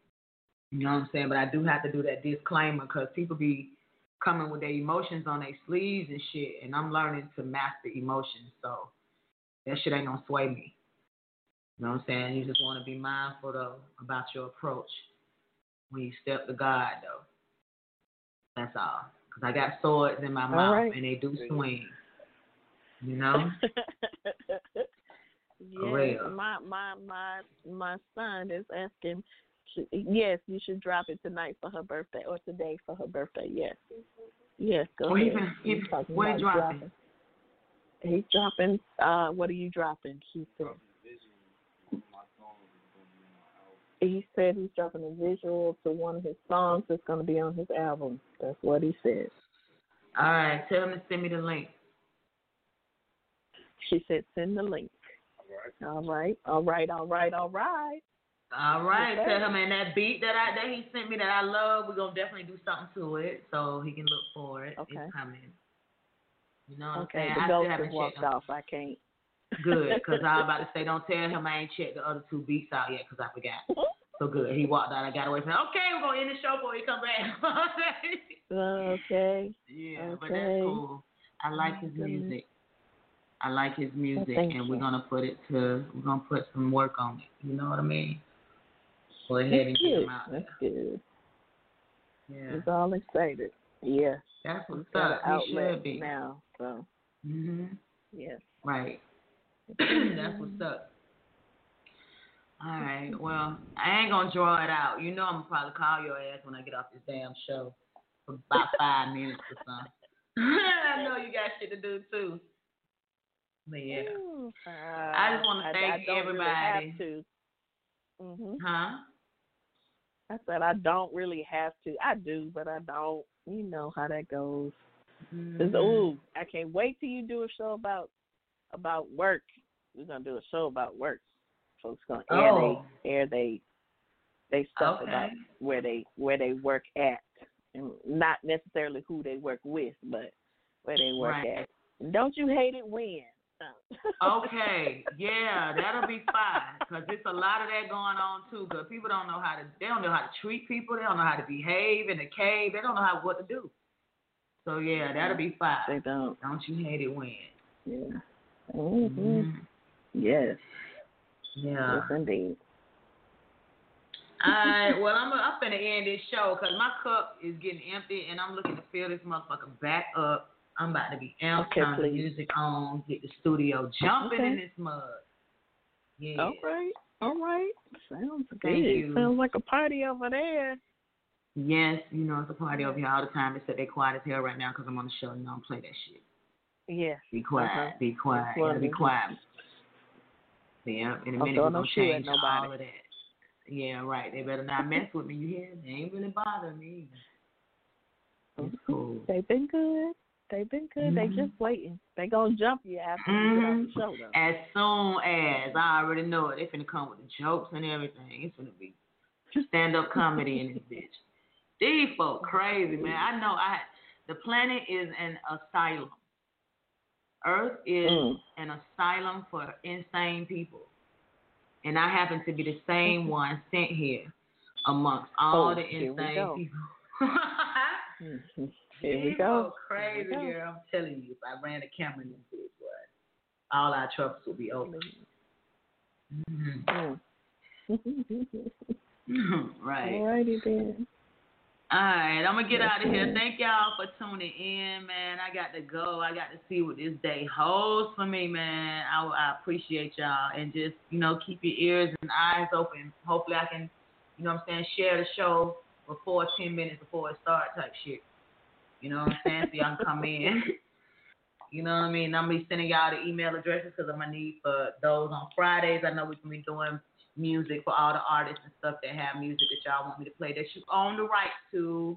You know what I'm saying? But I do have to do that disclaimer because people be coming with their emotions on their sleeves and shit. And I'm learning to master emotions. So that shit ain't going to sway me. You know what I'm saying? You just want to be mindful, though, about your approach when you step to God, though. That's all. Because I got swords in my All mouth, right. and they do swing. You know? Yes, my, my, my, my son is asking, yes, you should drop it tonight for her birthday, or today for her birthday, yes. Yes, go What ahead. he, he, what he dropping? dropping. He's dropping, uh, what are you dropping, she said. He said he's dropping a visual to one of his songs that's going to be on his album. That's what he said. All right, tell him to send me the link. She said send the link. All right, all right, all right, all right. All right, Okay. tell him, and that beat that I that he sent me that I love, we're going to definitely do something to it so he can look for it. Okay. It's coming. You know what Okay, I'm saying? the I ghost still has haven't walked checked them. off. I can't. Good, because I was about to say, don't tell him I ain't checked the other two beats out yet because I forgot. so good. He walked out. I got away from him. Okay, we're going to end the show before he come back. Okay. Yeah, okay. but that's cool. I like his music. I like his music, well, and we're gonna put it to. We're gonna put some work on it. You know what I mean? Go ahead that's and good. get him out. That's good. Yeah. He's all excited. Yeah. That's what's He's got up. an He outlet should be now. So. Mhm. Yes. Right. That's what's up. All right. Well, I ain't gonna draw it out. You know, I'm gonna probably call your ass when I get off this damn show for about five minutes or something. I know you got shit to do too. But yeah, Ooh, uh, I just want to thank I, I don't everybody. Really have to. Mm-hmm. Huh? I said I don't really have to. I do, but I don't. You know how that goes. Mm-hmm. Ooh, I can't wait till you do a show about about work. We're gonna do a show about work. Folks gonna air Oh. they air they they stuff Okay. about where they where they work at, and not necessarily who they work with, but where they work Right. at. And don't you hate it when? Okay, yeah, that'll be fine, because there's a lot of that going on too, because people don't know how to, they don't know how to treat people, they don't know how to behave in the cave, they don't know how what to do. So yeah, that'll be fine. They don't. Don't you hate it when? Yeah. Mm-hmm. Mm-hmm. Yes. Yeah. Yes, indeed. All right, well, I'm, I'm finna end this show, because my cup is getting empty, and I'm looking to fill this motherfucker back up. I'm about to be amped, Okay, turn the please. music on, get the studio jumping Okay. in this mud. Yeah. All right. All right. Sounds good. Thank you. Sounds like a party over there. Yes, you know, it's a party over here all the time. Except they quiet as hell right now because I'm on the show and I don't play that shit. Yes. Be quiet. Uh-huh. Be quiet. That's what Gotta be it is. quiet. Yeah, in a Don't minute throw we're no going to shoe at change nobody. all of that. Yeah, right. They better not mess with me, you hear? They ain't really bothering me. It's cool. They've been good. They've been good. Mhm. They just waiting. They gonna jump you after you get off the show, though. As soon as, I already know it, they finna come with the jokes and everything. It's finna be stand-up comedy in this bitch. These folk crazy, man. I know I. The planet is an asylum. Earth is Mm. an asylum for insane people. And I happen to be the same one sent here amongst all Oh, the here we insane go. people. Mhm. Here we These go. folk crazy, Here we go. girl. I'm telling you, if I ran a camera in this bitch, boy, all our troubles would be over. Mm-hmm. Mm. Right. Alrighty then. All right, I'm gonna get Yes, out of here. ma'am. Thank y'all for tuning in, man. I got to go. I got to see what this day holds for me, man. I, I appreciate y'all, and just, you know, keep your ears and eyes open. Hopefully, I can, you know what I'm saying, share the show before ten minutes before it starts, type shit. You know what I'm saying? So y'all can come in. You know what I mean? I'm gonna be sending y'all the email addresses because I'm gonna need for those on Fridays. I know we can be doing music for all the artists and stuff that have music that y'all want me to play that you own the rights to,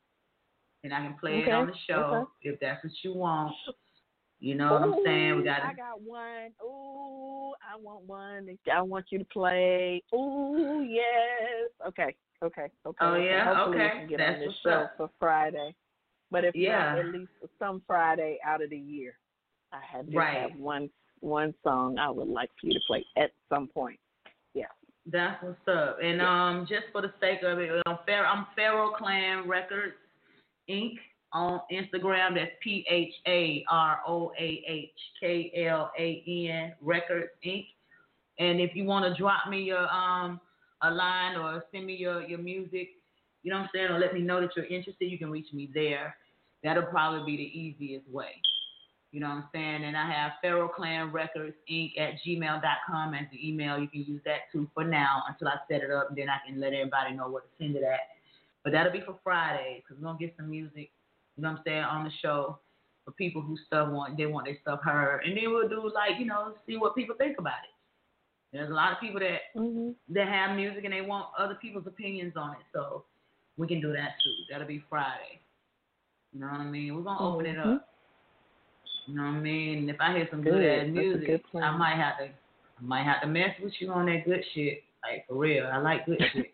and I can play Okay, it on the show okay. if that's what you want. You know what I'm saying? We got I got one. Ooh, I want one. I want you to play. Ooh, yes. Okay, okay, okay. Oh, okay. yeah? Hopefully Okay. we can get That's on this what's show up. for Friday. But if Yeah. not, at least some Friday out of the year, I have to Right. have one one song I would like for you to play at some point. Yeah. That's what's up. And um, just for the sake of it, I'm Pharaoh, I'm Pharaoh Clan Records Incorporated on Instagram. That's P H A R O A H K L A N Records Incorporated. And if you want to drop me your um a line or send me your, your music, you know what I'm saying, or let me know that you're interested, you can reach me there. That'll probably be the easiest way. You know what I'm saying? And I have Pharaoh Clan Records Incorporated at gmail dot com as the email. You can use that too for now until I set it up, and then I can let everybody know what to send it at. But that'll be for Fridays because we're going to get some music, you know what I'm saying, on the show for people who stuff want, they want their stuff heard. And then we'll do, like, you know, see what people think about it. There's a lot of people that Mm-hmm. that have music and they want other people's opinions on it. So we can do that too. That'll be Friday. You know what I mean? We're going to open it Mm-hmm. up. You know what I mean? And if I hear some Good. good ass That's a music, good plan. I might have to I might have to mess with you on that good shit. Like, for real. I like good shit.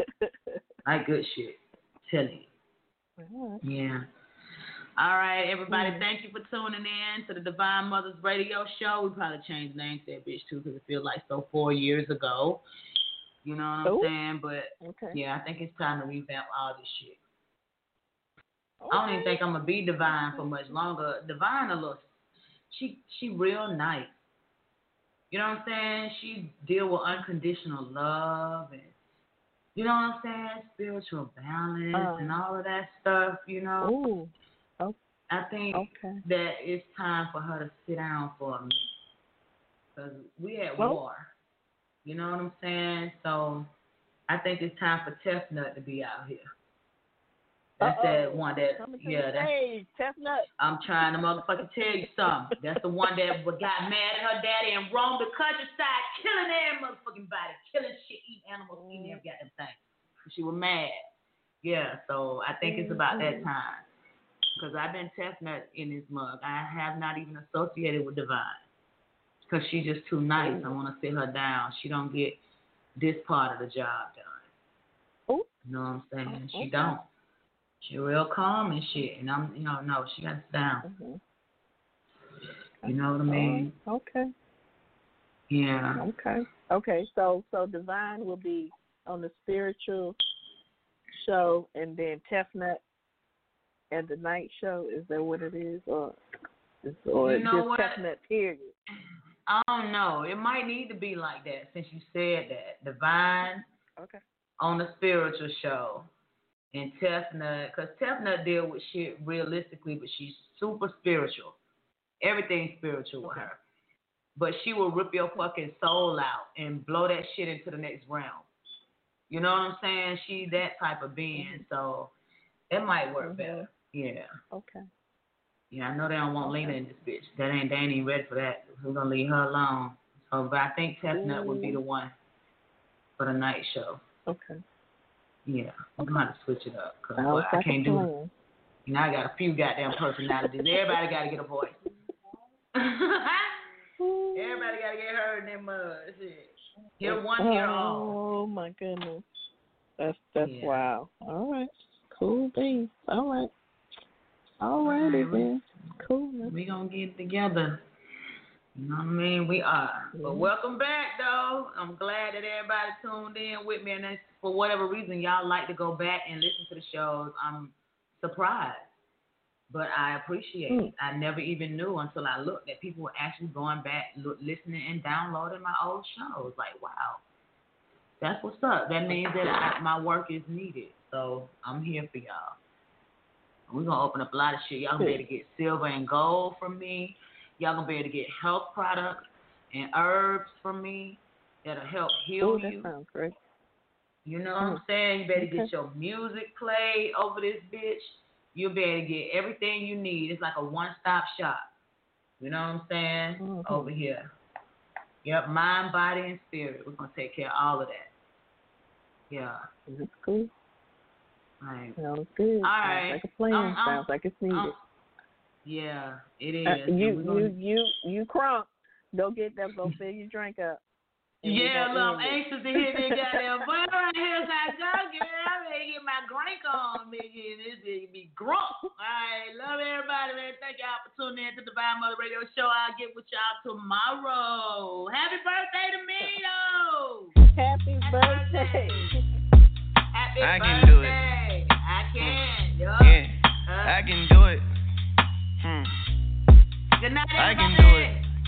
I like good shit. Telling you. All right. Yeah. All right, everybody. Mm. Thank you for tuning in to the Divine Mothers Radio Show. We probably changed the name to that bitch too because it feels like so four years ago. You know what I'm Ooh. saying? But Okay. yeah, I think it's time to revamp all this shit. Okay. I don't even think I'm gonna be Divine for much longer. Divine a little, she she real nice. You know what I'm saying? She deal with unconditional love and you know what I'm saying, spiritual balance Uh, and all of that stuff. You know. Ooh. Oh, I think okay. that it's time for her to sit down for a minute. Because we at Well, war. You know what I'm saying? So I think it's time for Chestnut to be out here. That's Uh-oh. that one that, Coming to yeah, the that's, stage, Chestnut. I'm trying to motherfucking tell you something. That's the one that got mad at her daddy and roamed the countryside, killing their motherfucking body, killing shit, eating animals, eating every goddamn thing. She was mad. Yeah, so I think it's about that time. Because I've been Chestnut in this mug. I have not even associated with Divine. Because she's just too nice. I want to sit her down. She don't get this part of the job done. Oh. You know what I'm saying? Oh, she okay. don't. She real calm and shit. And I'm, you know, no, she got to sit down. Mm-hmm. You know what I mean? Uh, okay. Yeah. Okay. Okay. So, so Divine will be on the spiritual show, and then Chestnut at the night show. Is that what it is, or or You know just what? Chestnut period? I don't know. It might need to be like that since you said that. Divine Okay. on the spiritual show. And Chestnut, because Chestnut deal with shit realistically, but she's super spiritual. Everything's spiritual with her. But she will rip your fucking soul out and blow that shit into the next realm. You know what I'm saying? She's that type of being, mm-hmm. so it might work mm-hmm. better. Yeah. Okay. Yeah, I know they don't want Lena in this bitch. That ain't they ain't even ready for that. We're gonna leave her alone. So, but I think Chestnut mm-hmm. would be the one for the night show. Okay. Yeah, I'm okay. gonna have to switch it up because well, I can't do it. You know, I got a few goddamn personalities. Everybody got to get a voice. Everybody got to get heard in them uh, shit. Here one, here all. Oh my goodness, that's that's yeah. wow. All right, cool beans. All right, all righty then. Cool. We gonna get it together. You know what I mean? We are. Yeah. But welcome back, though. I'm glad that everybody tuned in with me. And that's, for whatever reason, y'all like to go back and listen to the shows. I'm surprised. But I appreciate mm. it. I never even knew until I looked that people were actually going back, look, listening, and downloading my old shows. Like, wow. That's what's up. That means that I, my work is needed. So I'm here for y'all. We're going to open up a lot of shit. Y'all going to be able to get silver and gold from me. Y'all gonna be able to get health products and herbs from me that'll help heal Ooh, that you. Sounds great. You know what I'm saying? You better okay. get your music played over this bitch. You'll be able to get everything you need. It's like a one-stop shop. You know what I'm saying? Mm-hmm. Over here. Yep, mind, body, and spirit. We're gonna take care of all of that. Yeah. That's cool. All right. Sounds good. All right. Sounds like a plan. Um, um, Sounds like it's needed. Um, Yeah, it is. Uh, you, gonna... you, you, you, crunk. Go get that. Go fill your drink up. Yeah, look, I'm anxious to hear this goddamn boy right here. So I go, girl, I'm ready to get my drink on, nigga. This is be grunk. All right, love everybody, man. Thank y'all for tuning in to the Divine Mother Radio Show. I'll get with y'all tomorrow. Happy birthday to me, though. Happy, Happy birthday. birthday. Happy I birthday. can do it. I can. Yup. Yeah, uh, I can do it. Hmm. Good night, I everybody. can do it.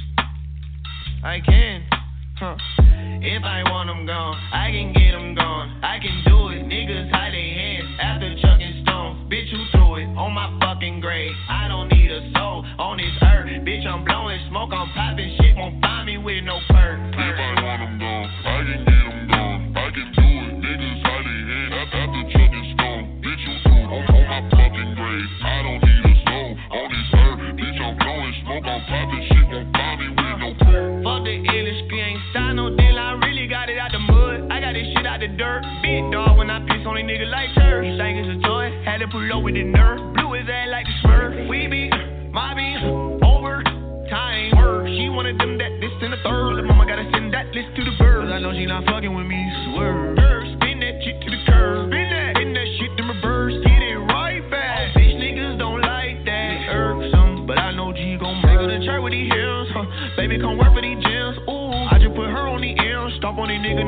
I can. Huh. If I want them gone, I can get them gone. I can do it. Niggas hide their hands after chucking stones. Bitch, who threw it on my fucking grave? I don't need a soul on this earth. Bitch, I'm blowing smoke, I'm popping shit. Won't find me with no perk. If I want them gone, I can get them gone. I can do it. Niggas hide their hands after chucking stones. Bitch, who threw it on, on my fucking grave? I don't need a soul on this earth. Bitch, I'm blowing smoke, I'm popping shit. Won't find me with no perk. Fuck the industry, ain't signed no deal. I really got it out the mud. I got this shit out the dirt. Big dog when I piss on a nigga like her. He think it's a toy. Had to pull up with the nerve. Blew his ass like the Smurf. We be, my be, over time. She wanted them that, this and the third. But mama gotta send that list to the birds. Cause I know she not fucking with me. Swerve. Spin that shit to the curb. Spin that, spin that shit in reverse. Get it right back. Oh, bitch niggas don't like that. Irksome, but I know G gon' bring her to church with these heels. Huh. Baby, come work for these gyms. Ooh, I just put her on the M. Stomp on these niggas, no dirt on my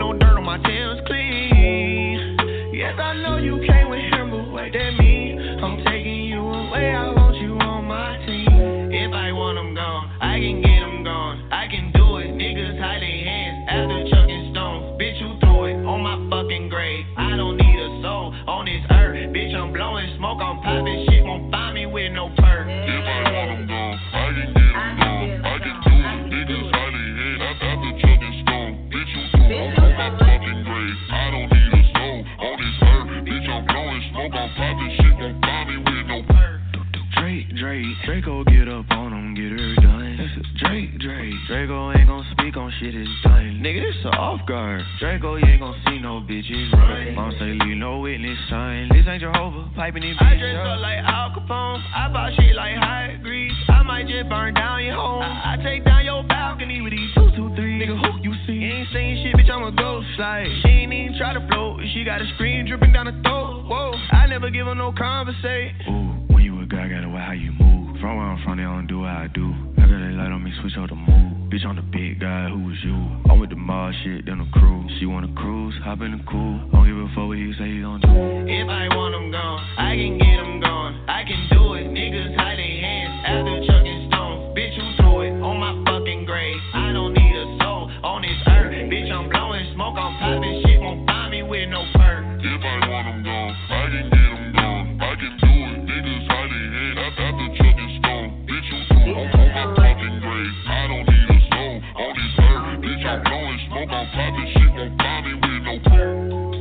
my Tim's clean. Yes, I know you came with him, but what that mean? I'm taking you away, I want you on my team. If I want them gone, I can get them gone. I can do it, niggas hide their hands after chucking stones. Bitch, you threw it on my fucking grave. I don't need a soul on this earth. Bitch, I'm blowing smoke, I'm popping shit, won't find me with no perk. If I want them gone, I can get them gone. I can do it, niggas hide their hands after chucking stones. Bitch, you threw it on my fucking grave. I don't need a soul on this earth. Bitch, I'm blowing smoke, I'm popping shit, won't find me with no perk. Drake, Drake, Draco get up on him, get her done. Drake, Drake, Draco ain't gon' speak on shit, it's done. Nigga, this a off guard. Draco, you ain't gon' see no bitches run. Mom say leave no witness sign. This ain't Jehovah, piping these I bitches dress up. up like Al Capone. I buy shit like high grease. I might just burn down your home. I, I take down your balcony with these two, two, three. Nigga, who you see? You ain't saying shit, bitch, I'm a ghost. Like, she ain't even try to float. She got a screen dripping down the throat. Whoa, I never give her no conversate. Ooh, when you a guy, gotta wear how you move. From where I'm from, they don't do what I do. I got a light on me, switch up the move. Bitch, I'm the big guy, who was you? I'm with the mob shit, then the crew. She wanna cruise, hop in the cool. Don't give a fuck what you say you gon' do. If I want them gone, I can get them gone. I can do it, niggas hide their hands after chucking stones. Bitch, you threw it on my fucking grave. I don't need a soul on this earth. Bitch, I'm blowing smoke, I'm popping shit, won't find me with no perk. If I want them gone, I can get them gone. I can do it, niggas hide their hands after chucking stones. Bitch, you threw it on my fucking grave. I don't need a soul on this earth. Bitch, I'm blowing smoke, I'm popping shit, won't find me with no perk.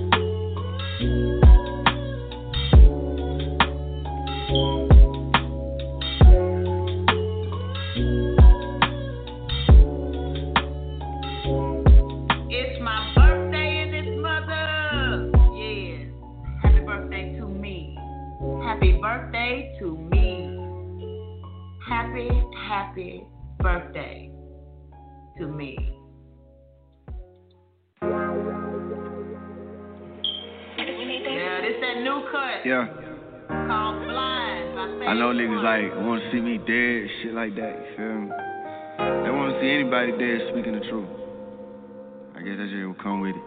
It's my birthday in this mother. Yes. Happy birthday to me. Happy birthday to me. Happy, happy birthday to me. Yeah, this that new cut Yeah, called Blind by I know Phase niggas One. like want to see me dead, shit like that. You feel me? They want to see anybody dead speaking the truth. I guess that shit will come with it.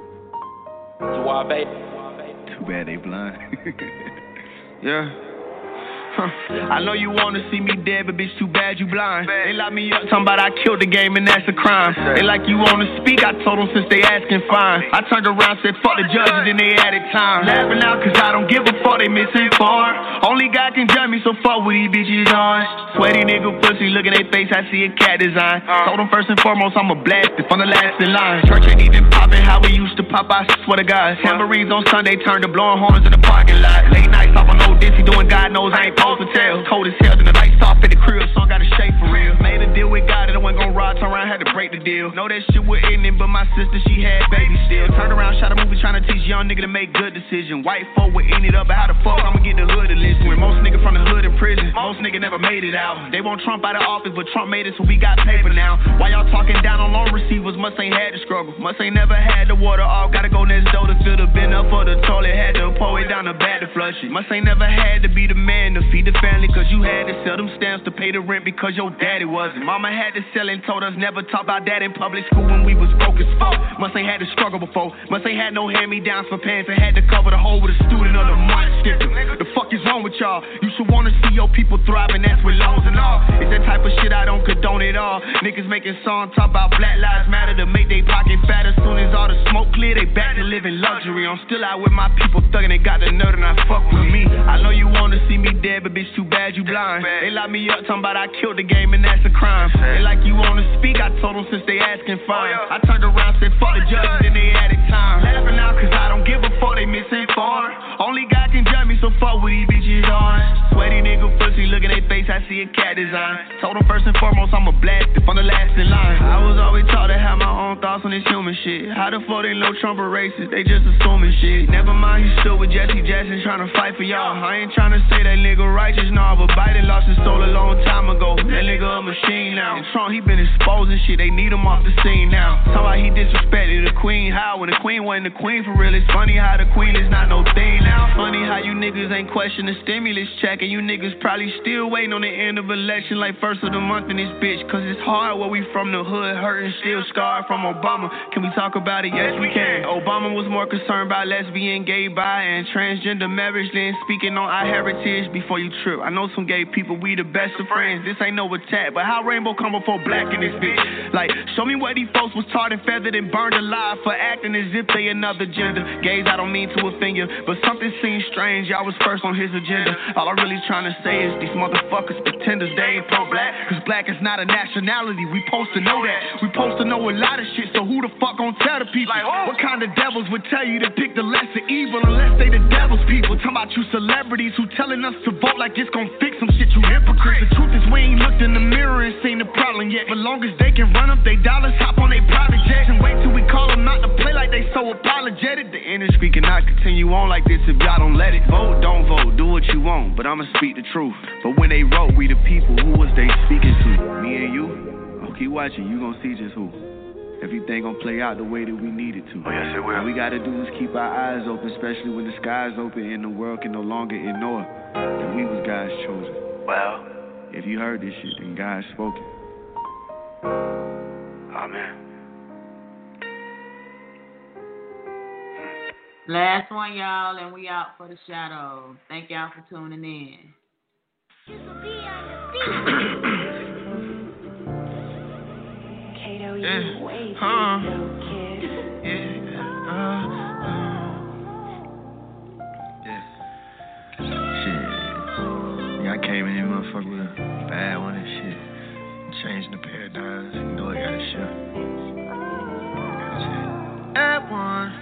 Too bad they blind. Yeah. Huh. I know you wanna see me dead, but bitch, too bad you blind. They locked me up, talking about I killed the game and that's a crime. They like you wanna speak, I told them since they asking fine. I turned around, said fuck the judges, then they added time. Laughing out cause I don't give a fuck, they missing far. Only God can judge me, so fuck with these bitches on. Sweaty nigga pussy, look at their face, I see a cat design. Told them first and foremost, I'ma blast it from the last in line. Church ain't even popping how we used to pop, I swear to God. Tambourines on Sunday turned to blowing horns in the parking lot. Late nights off on no Dizzy, doing God knows I ain't supposed to tell. Cold as hell, then the lights off at the crib, so I gotta shake for real. Made a deal with God that I wasn't gon' ride, turn around, had to break the deal. Know that shit was in it, but my sister, she had baby still. Turned around, shot a movie trying to teach young nigga to make good decisions. White folk would end it up, but how the fuck I'ma get the hood to listen? When most niggas from the hood in prison, most niggas never made it out. They want Trump out of office, but Trump made it, so we got paper now. Why y'all talking down on loan receivers? Must ain't had the struggle, must ain't never had the water off. Gotta go next door to fill the bin up for the toilet, had to pour it down the bed to flush it. Must ain't never had to be the man to feed the family, cause you had to sell them stamps to pay the rent because your daddy wasn't. Mama had to sell and told us never talk about that in public school when we was broke as fuck. Must ain't had to struggle before, must ain't had no hand-me-downs for pants and had to cover the hole with a student of the month sticker. The fuck is wrong with y'all? You should wanna see your people thrive, and that's with loans and all. It's that type of shit I don't condone at all. Niggas making songs talk about Black Lives Matter to make they pocket fat. As soon as all the smoke clear, they back to living luxury. I'm still out with my people thugging, they got the nerve and I fuck with me. I know you wanna see me dead, but bitch, too bad you blind. They locked me up, talking about I killed the game and that's a crime. They like you wanna speak, I told them since they asking fine. I turned around, said fuck the judges, then they added time. Laughing out cause I don't give a fuck, they missing far. Only God can judge me, so fuck with these bitches on. Sweaty nigga pussy, look at their face, I see a cat design. Told them first and foremost, I'ma blast it from the last in line. I was always taught to have my own thoughts on this human shit. How the fuck they know Trump a racist, they just assuming shit. Never mind, he stood with Jesse Jackson trying to fight for y'all. I ain't trying to say that nigga righteous, nah, but Biden lost his soul a long time ago. That nigga a machine now. And Trump, he been exposing shit, they need him off the scene now. Talk about he disrespected the queen, how when the queen wasn't the queen for real. It's funny how the queen is not no thing now. Funny how you niggas ain't question the stimulus check, and you niggas probably still waiting on the end of election like first of the month in this bitch. Cause it's hard where we from the hood, hurting, still scarred from I'm Obama. Can we talk about it? Yes, we can. Obama was more concerned about lesbian, gay, bi, and transgender marriage than speaking on our heritage before you trip. I know some gay people, we the best of friends. This ain't no attack, but how rainbow come before black in this bitch? Like, show me what these folks was tarred and feathered and burned alive for acting as if they another gender. Gays, I don't mean to offend you, but something seems strange. Y'all was first on his agenda. All I'm really trying to say is these motherfuckers pretenders, they ain't pro-black. Cause black is not a nationality, we supposed to know that. We supposed to know a lot of shit, so who the fuck gon' tell the people? Like, what kind of devils would tell you to pick the lesser evil unless they the devil's people? Talking about you celebrities who telling us to vote like it's gon' fix some shit, you hypocrites. The truth is we ain't looked in the mirror and seen the problem yet. But long as they can run up they dollars, hop on they private jets and wait till we call them not to play like they so apologetic. The industry cannot continue on like this if y'all don't let it. Vote, don't vote, do what you want, but I'ma speak the truth. But when they wrote, we the people, who was they speaking to? Me and you? Oh, keep watching, you gon' see just who. Everything gon' play out the way that we need it to. Oh, yes, it will. All we gotta do is keep our eyes open, especially when the sky's open and the world can no longer ignore that we was God's chosen. Well, if you heard this shit, then God spoken. Amen. Last one, y'all, and we out for the shadow. Thank y'all for tuning in. Kato, you Yeah. way too Huh. dope, kid. Yeah. Uh, uh. Yeah. Shit. Yeah, I came in here, motherfucker, with a bad one and shit. Changing the paradigms. You know I gotta shift. At one.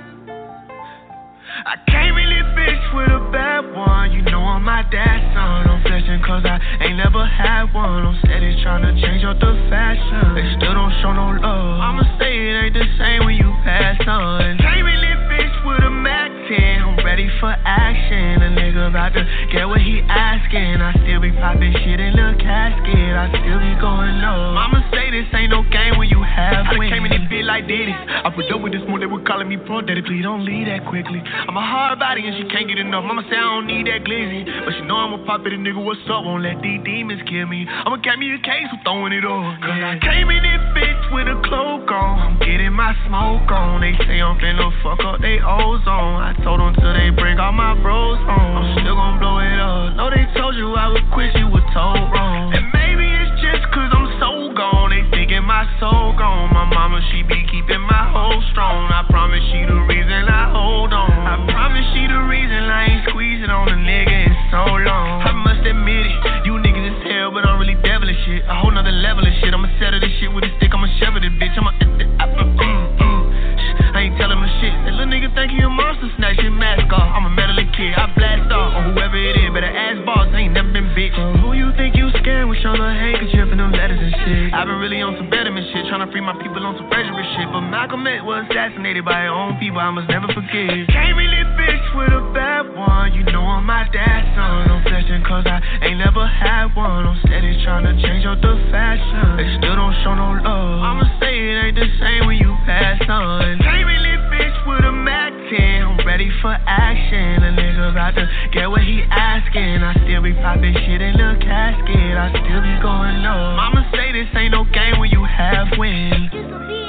I came in this bitch with a bad one. You know I'm my dad's son. I'm flexing cause I ain't never had one. I'm steady tryna change up the fashion. They still don't show no love. I'ma say it ain't the same when you pass on. Came in this bitch with a Mac ten. I'm ready for action. A nigga about to get what he asking. I still be popping shit in the casket. I still be going low. Mama say this ain't no game when you have wins. I came in this bitch like Diddy. I put up with this more, they were calling me pro daddy. Please don't leave that quickly. I'm a hard body and she can't get enough. Mama say I don't need that glizzy, but she know I'm a pop it, a nigga, what's up? Won't let these demons kill me. I'ma get me a case who throwing it on. Cause I came in this bitch with a cloak on. I'm getting my smoke on. They say I'm finna fuck up they ozone. I told them till they bring all my bros home. I'm still gon' blow it up. No, they told you I would quit, you were told wrong. And maybe it's just cause I'm so gone. They thinking my soul gone. My mama, she be keeping my hoe strong. I promise she the reason I hold on. I promise she the reason I ain't squeezing on a nigga in so long. I must admit it, you niggas is hell, but I'm really devilish shit. A whole nother level of shit. I'ma settle this shit with a stick, I'ma shove it, bitch. I'ma I, mm, mm. I ain't telling my shit. That little nigga think he a monster, snatch his mask off. I'm a meddling kid, I blast off on whoever it is. Better ass boss, I ain't never been big. So who you think you scaring with your little handkerchief and them letters and shit? I've been really on some betterment shit, trying to free my people on some treasury shit. But Malcolm X was assassinated by his own people, I must never forget. Came in this bitch with a bad one. You know I'm my dad's son. I'm flexing cause I ain't never had one. I'm steady trying to change up the fashion. They still don't show no love. I'ma say it ain't the same when you pass on. Came in this bitch with a Mac ten. I'm ready for action. A nigga about to get what he asking. I still be popping shit in the casket. I still be going low. Mama say this ain't no game when you have wins.